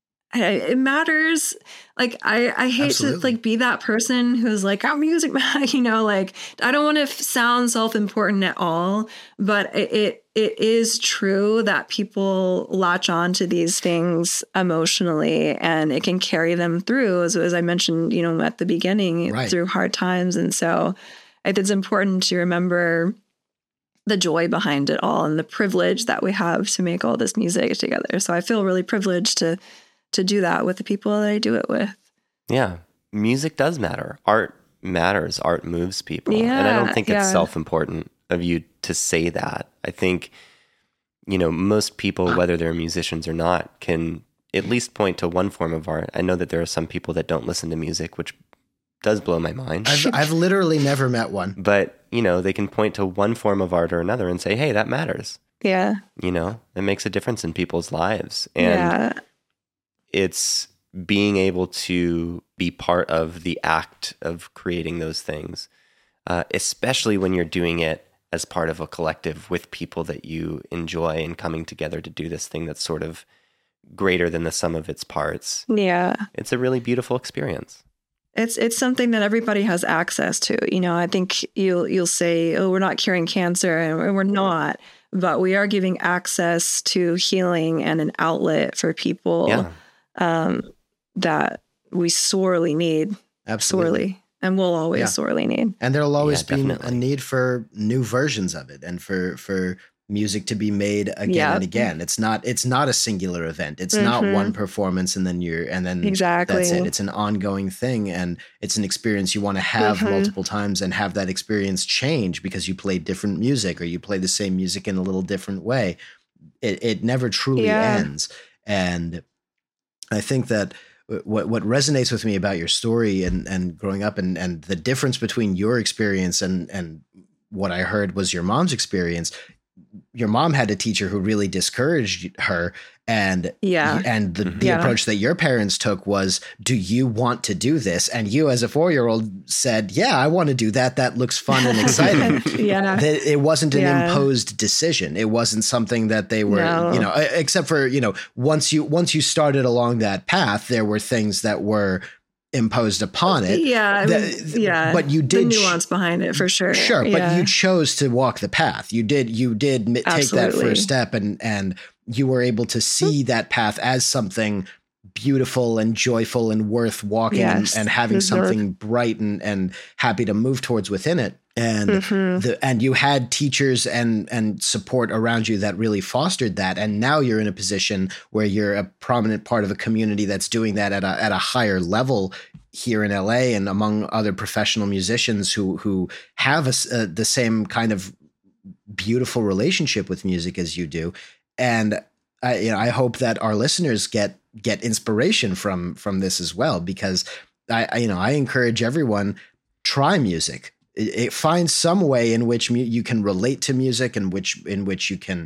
S1: it matters. Like, I, I hate Absolutely. to like be that person who's like, I'm music man, you know, like I don't want to f- sound self-important at all, but it, it, it is true that people latch on to these things emotionally and it can carry them through, as, as I mentioned, you know, at the beginning right. through hard times. And so I think it's important to remember the joy behind it all and the privilege that we have to make all this music together. So I feel really privileged to to do that with the people that I do it with.
S2: Yeah. Music does matter. Art matters. Art moves people.
S1: Yeah,
S2: and I don't think
S1: yeah.
S2: it's self-important of you to say that. I think, you know, most people, whether they're musicians or not, can at least point to one form of art. I know that there are some people that don't listen to music, which does blow my mind.
S3: I've, I've literally never met one.
S2: But, you know, they can point to one form of art or another and say, hey, that matters.
S1: Yeah.
S2: You know, it makes a difference in people's lives. And
S1: yeah.
S2: it's being able to be part of the act of creating those things, uh, especially when you're doing it as part of a collective with people that you enjoy and coming together to do this thing that's sort of greater than the sum of its parts.
S1: Yeah.
S2: It's a really beautiful experience.
S1: It's it's something that everybody has access to. You know, I think you'll you'll say, oh, we're not curing cancer, and we're not, but we are giving access to healing and an outlet for people.
S2: Yeah.
S1: Um, that we sorely need.
S3: Absolutely.
S1: Sorely. And we'll always yeah. sorely need.
S3: And there'll always
S2: yeah,
S3: be
S2: definitely.
S3: a need for new versions of it and for, for music to be made again
S1: yep.
S3: and again. It's not, it's not a singular event. It's
S1: mm-hmm.
S3: not one performance and then you're, and then
S1: exactly.
S3: that's it. It's an ongoing thing. And it's an experience you want to have
S1: mm-hmm.
S3: multiple times and have that experience change because you play different music or you play the same music in a little different way. It, it never truly
S1: yeah.
S3: ends. And I think that what what resonates with me about your story and, and growing up and, and the difference between your experience and, and what I heard was your mom's experience. Your mom had a teacher who really discouraged her. And
S1: yeah.
S3: and the, the
S1: yeah.
S3: approach that your parents took was, do you want to do this? And you as a four-year-old said, yeah, I want to do that. That looks fun and exciting.
S1: yeah.
S3: That it wasn't an
S1: yeah.
S3: imposed decision. It wasn't something that they were,
S1: no.
S3: you know, except for, you know, once you once you started along that path, there were things that were imposed upon it.
S1: Yeah.
S3: That,
S1: yeah.
S3: But you did
S1: the nuance behind it for sure.
S3: Sure.
S1: Yeah.
S3: But you chose to walk the path. You did, you did m- take that first step and, and you were able to see that path as something beautiful and joyful and worth walking
S1: yes.
S3: and, and having
S1: mm-hmm.
S3: something bright and, and happy to move towards within it. And
S1: mm-hmm.
S3: the and you had teachers and and support around you that really fostered that. And now you're in a position where you're a prominent part of a community that's doing that at a at a higher level here in L A and among other professional musicians who who have a, uh, the same kind of beautiful relationship with music as you do. And I you know I hope that our listeners get get inspiration from from this as well, because I, I you know I encourage everyone, try music. It, it finds some way in which mu- you can relate to music and which in which you can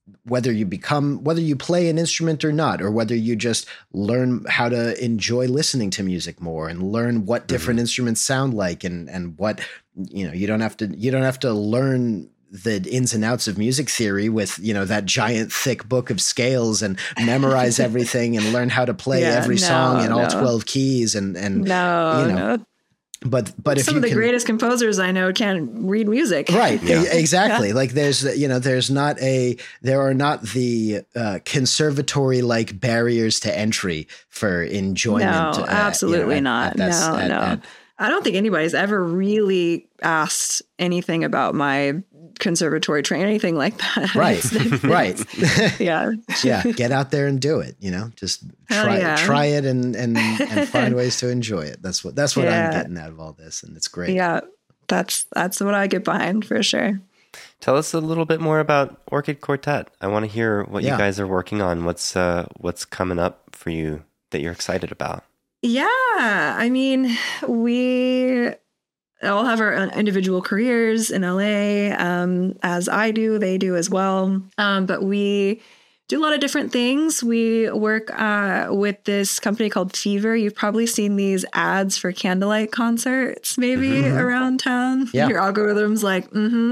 S3: whether you become, whether you play an instrument or not, or whether you just learn how to enjoy listening to music more and learn what different mm-hmm. instruments sound like, and, and what, you know, you don't have to, you don't have to learn the ins and outs of music theory with, you know, that giant thick book of scales and memorize everything and learn how to play yeah, every no, song in no. all twelve keys and, and,
S1: no,
S3: you know,
S1: no.
S3: But but if
S1: some
S3: you
S1: of the
S3: can,
S1: greatest composers I know can't read music,
S3: right?
S2: Yeah.
S3: Exactly.
S1: Yeah.
S3: Like there's you know there's not a there are not the uh, conservatory like barriers to entry for enjoyment.
S1: No,
S3: uh,
S1: absolutely
S3: you know,
S1: not.
S3: at, at
S1: no,
S3: at,
S1: no.
S3: At,
S1: I don't think anybody's ever really asked anything about my conservatory training, anything like that.
S3: Right, right.
S1: Yeah,
S3: yeah. Get out there and do it. You know, just try
S1: yeah.
S3: try it and and and find ways to enjoy it. That's what that's what
S1: yeah.
S3: I'm getting out of all this, and it's great.
S1: Yeah, that's that's what I get behind for sure.
S2: Tell us a little bit more about Orchid Quartet. I want to hear what yeah. you guys are working on. What's uh, what's coming up for you that you're excited about?
S1: Yeah, I mean, we all have our individual careers in L A, um, as I do, they do as well. Um, but we do a lot of different things. We work uh, with this company called Fever. You've probably seen these ads for candlelight concerts, maybe mm-hmm. around town.
S3: Yeah.
S1: Your algorithm's like, mm-hmm,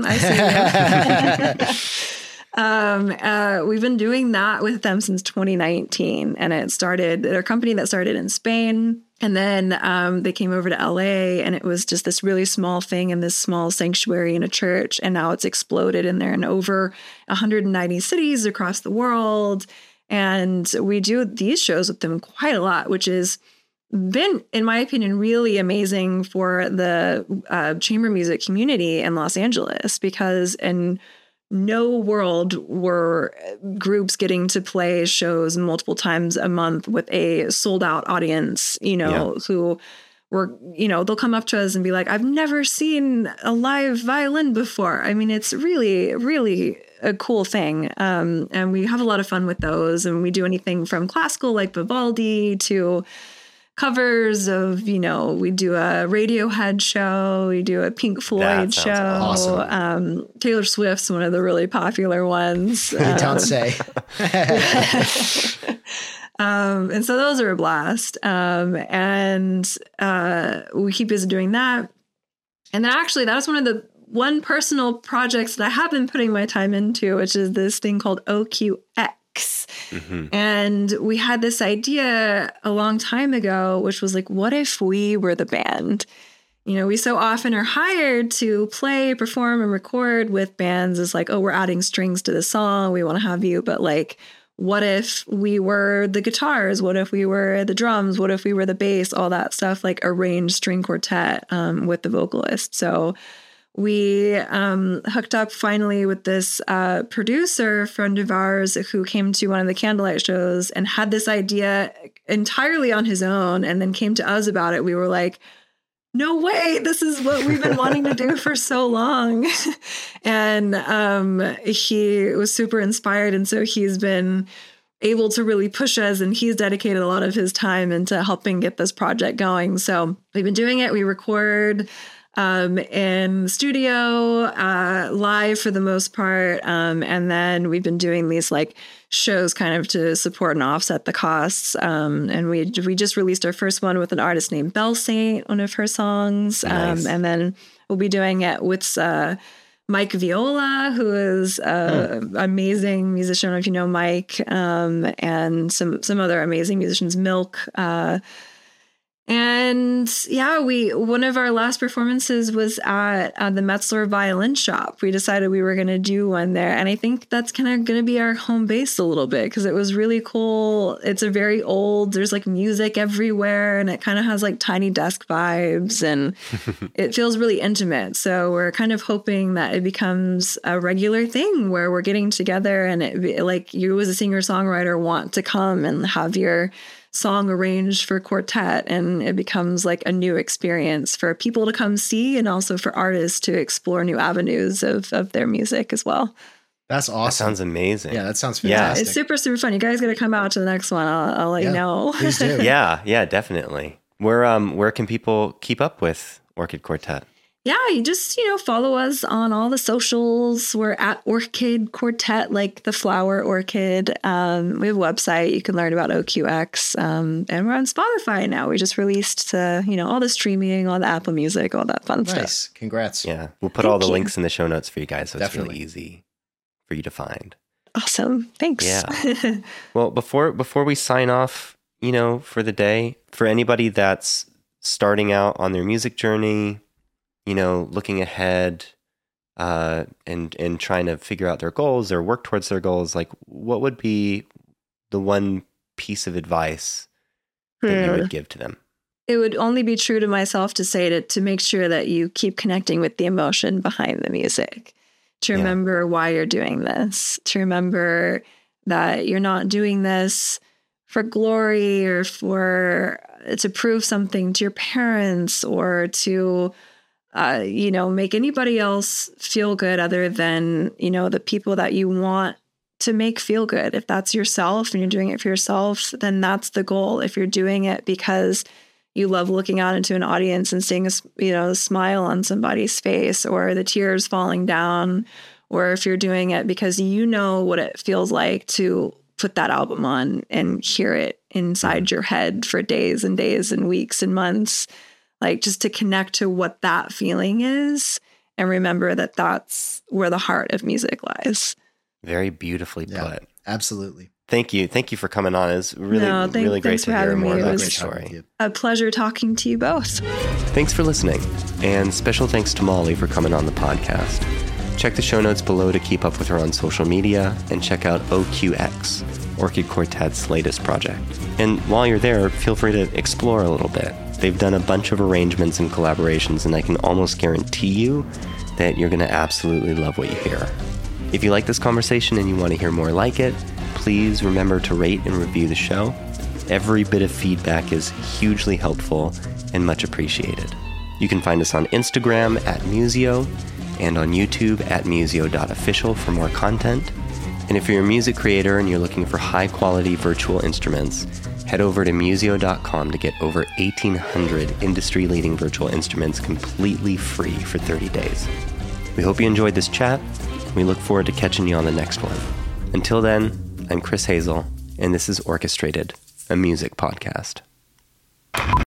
S1: I see. Um, uh, we've been doing that with them since twenty nineteen, and it started, they're a company that started in Spain, and then, um, they came over to L A, and it was just this really small thing in this small sanctuary in a church. And now it's exploded, and they're in over one hundred ninety cities across the world. And we do these shows with them quite a lot, which is been, in my opinion, really amazing for the, uh, chamber music community in Los Angeles, because in no world were groups getting to play shows multiple times a month with a sold out audience, you know, yeah. who were, you know, they'll come up to us and be like, I've never seen a live violin before. I mean, it's really, really a cool thing. Um, and we have a lot of fun with those. And we do anything from classical like Vivaldi to covers of, you know, we do a Radiohead show, we do a Pink Floyd show.
S3: Awesome.
S1: Um, Taylor Swift's one of the really popular ones.
S3: You um, don't say.
S1: um, and so those are a blast. Um, and uh, we keep busy doing that. And then actually, that was one of the one personal projects that I have been putting my time into, which is this thing called O Q X. Mm-hmm. And we had this idea a long time ago, which was like, what if we were the band? You know, we so often are hired to play, perform, and record with bands as like, oh, we're adding strings to the song, we want to have you. But like, what if we were the guitars? What if we were the drums? What if we were the bass? All that stuff, like arranged string quartet um, with the vocalist. So we um, hooked up finally with this uh, producer friend of ours who came to one of the candlelight shows and had this idea entirely on his own, and then came to us about it. We were like, no way, this is what we've been wanting to do for so long. And um, he was super inspired. And so he's been able to really push us, and he's dedicated a lot of his time into helping get this project going. So we've been doing it. We record Um, in studio, uh, live for the most part. Um, and then we've been doing these like shows kind of to support and offset the costs. Um, and we, we just released our first one with an artist named Belle Saint, one of her songs.
S2: Nice.
S1: Um, and then we'll be doing it with, uh, Mike Viola, who is an hmm. amazing musician. I don't know if you know Mike, um, and some, some other amazing musicians, Milk, uh, And yeah, we one of our last performances was at uh, the Metzler Violin Shop. We decided we were going to do one there. And I think that's kind of going to be our home base a little bit, because it was really cool. It's a very old, there's like music everywhere, and it kind of has like tiny desk vibes, and it feels really intimate. So we're kind of hoping that it becomes a regular thing where we're getting together, and it like you as a singer-songwriter want to come and have your song arranged for quartet, and it becomes like a new experience for people to come see, and also for artists to explore new avenues of, of their music as well.
S3: That's awesome.
S2: That sounds amazing.
S3: Yeah, that sounds
S2: yeah.
S3: fantastic.
S1: It's super, super fun. You guys got to come out to the next one. I'll, I'll let
S3: yeah,
S1: you know.
S3: Please do.
S2: yeah, yeah, definitely. Where um where can people keep up with Orchid Quartet?
S1: yeah, you just, you know, follow us on all the socials. We're at Orchid Quartet, like the flower orchid. Um, we have a website. You can learn about O Q X. Um, and we're on Spotify now. We just released, uh, you know, all the streaming, all the Apple Music, all that fun
S3: nice.
S1: stuff.
S3: Congrats.
S2: Yeah. We'll put
S1: Thank
S2: all the
S1: you.
S2: links in the show notes for you guys. So
S3: Definitely.
S2: it's really easy for you to find.
S1: Awesome. Thanks.
S2: Yeah. Well, before before we sign off, you know, for the day, for anybody that's starting out on their music journey, you know, looking ahead uh, and and trying to figure out their goals or work towards their goals, like what would be the one piece of advice that you would give to them?
S1: It would only be true to myself to say to, to make sure that you keep connecting with the emotion behind the music, to
S2: Yeah.
S1: remember why you're doing this, to remember that you're not doing this for glory or for to prove something to your parents or to uh, you know, make anybody else feel good other than, you know, the people that you want to make feel good. If that's yourself and you're doing it for yourself, then that's the goal. If you're doing it because you love looking out into an audience and seeing a, you know, a smile on somebody's face or the tears falling down, or if you're doing it because you know what it feels like to put that album on and hear it inside your head for days and days and weeks and months, like just to connect to what that feeling is and remember that that's where the heart of music lies.
S2: Very beautifully
S3: Yeah,
S2: put.
S3: absolutely.
S2: Thank you. Thank you for coming on. It's really,
S1: No, thank-
S2: really great
S1: thanks
S2: to
S1: for
S2: hear
S1: having
S2: more
S1: me. It
S2: about
S1: was-
S2: your
S3: Great talking with
S2: story.
S3: you.
S1: A pleasure talking to you both.
S2: Thanks for listening, and special thanks to Molly for coming on the podcast. Check the show notes below to keep up with her on social media, and check out O Q X, Orchid Quartet's latest project. And while you're there, feel free to explore a little bit. They've done a bunch of arrangements and collaborations, and I can almost guarantee you that you're going to absolutely love what you hear. If you like this conversation and you want to hear more like it, please remember to rate and review the show. Every bit of feedback is hugely helpful and much appreciated. You can find us on Instagram at Museo and on YouTube at museo dot official for more content. And if you're a music creator and you're looking for high-quality virtual instruments, head over to museo dot com to get over eighteen hundred industry-leading virtual instruments completely free for thirty days. We hope you enjoyed this chat. We look forward to catching you on the next one. Until then, I'm Chris Hazel, and this is Orchestrated, a music podcast.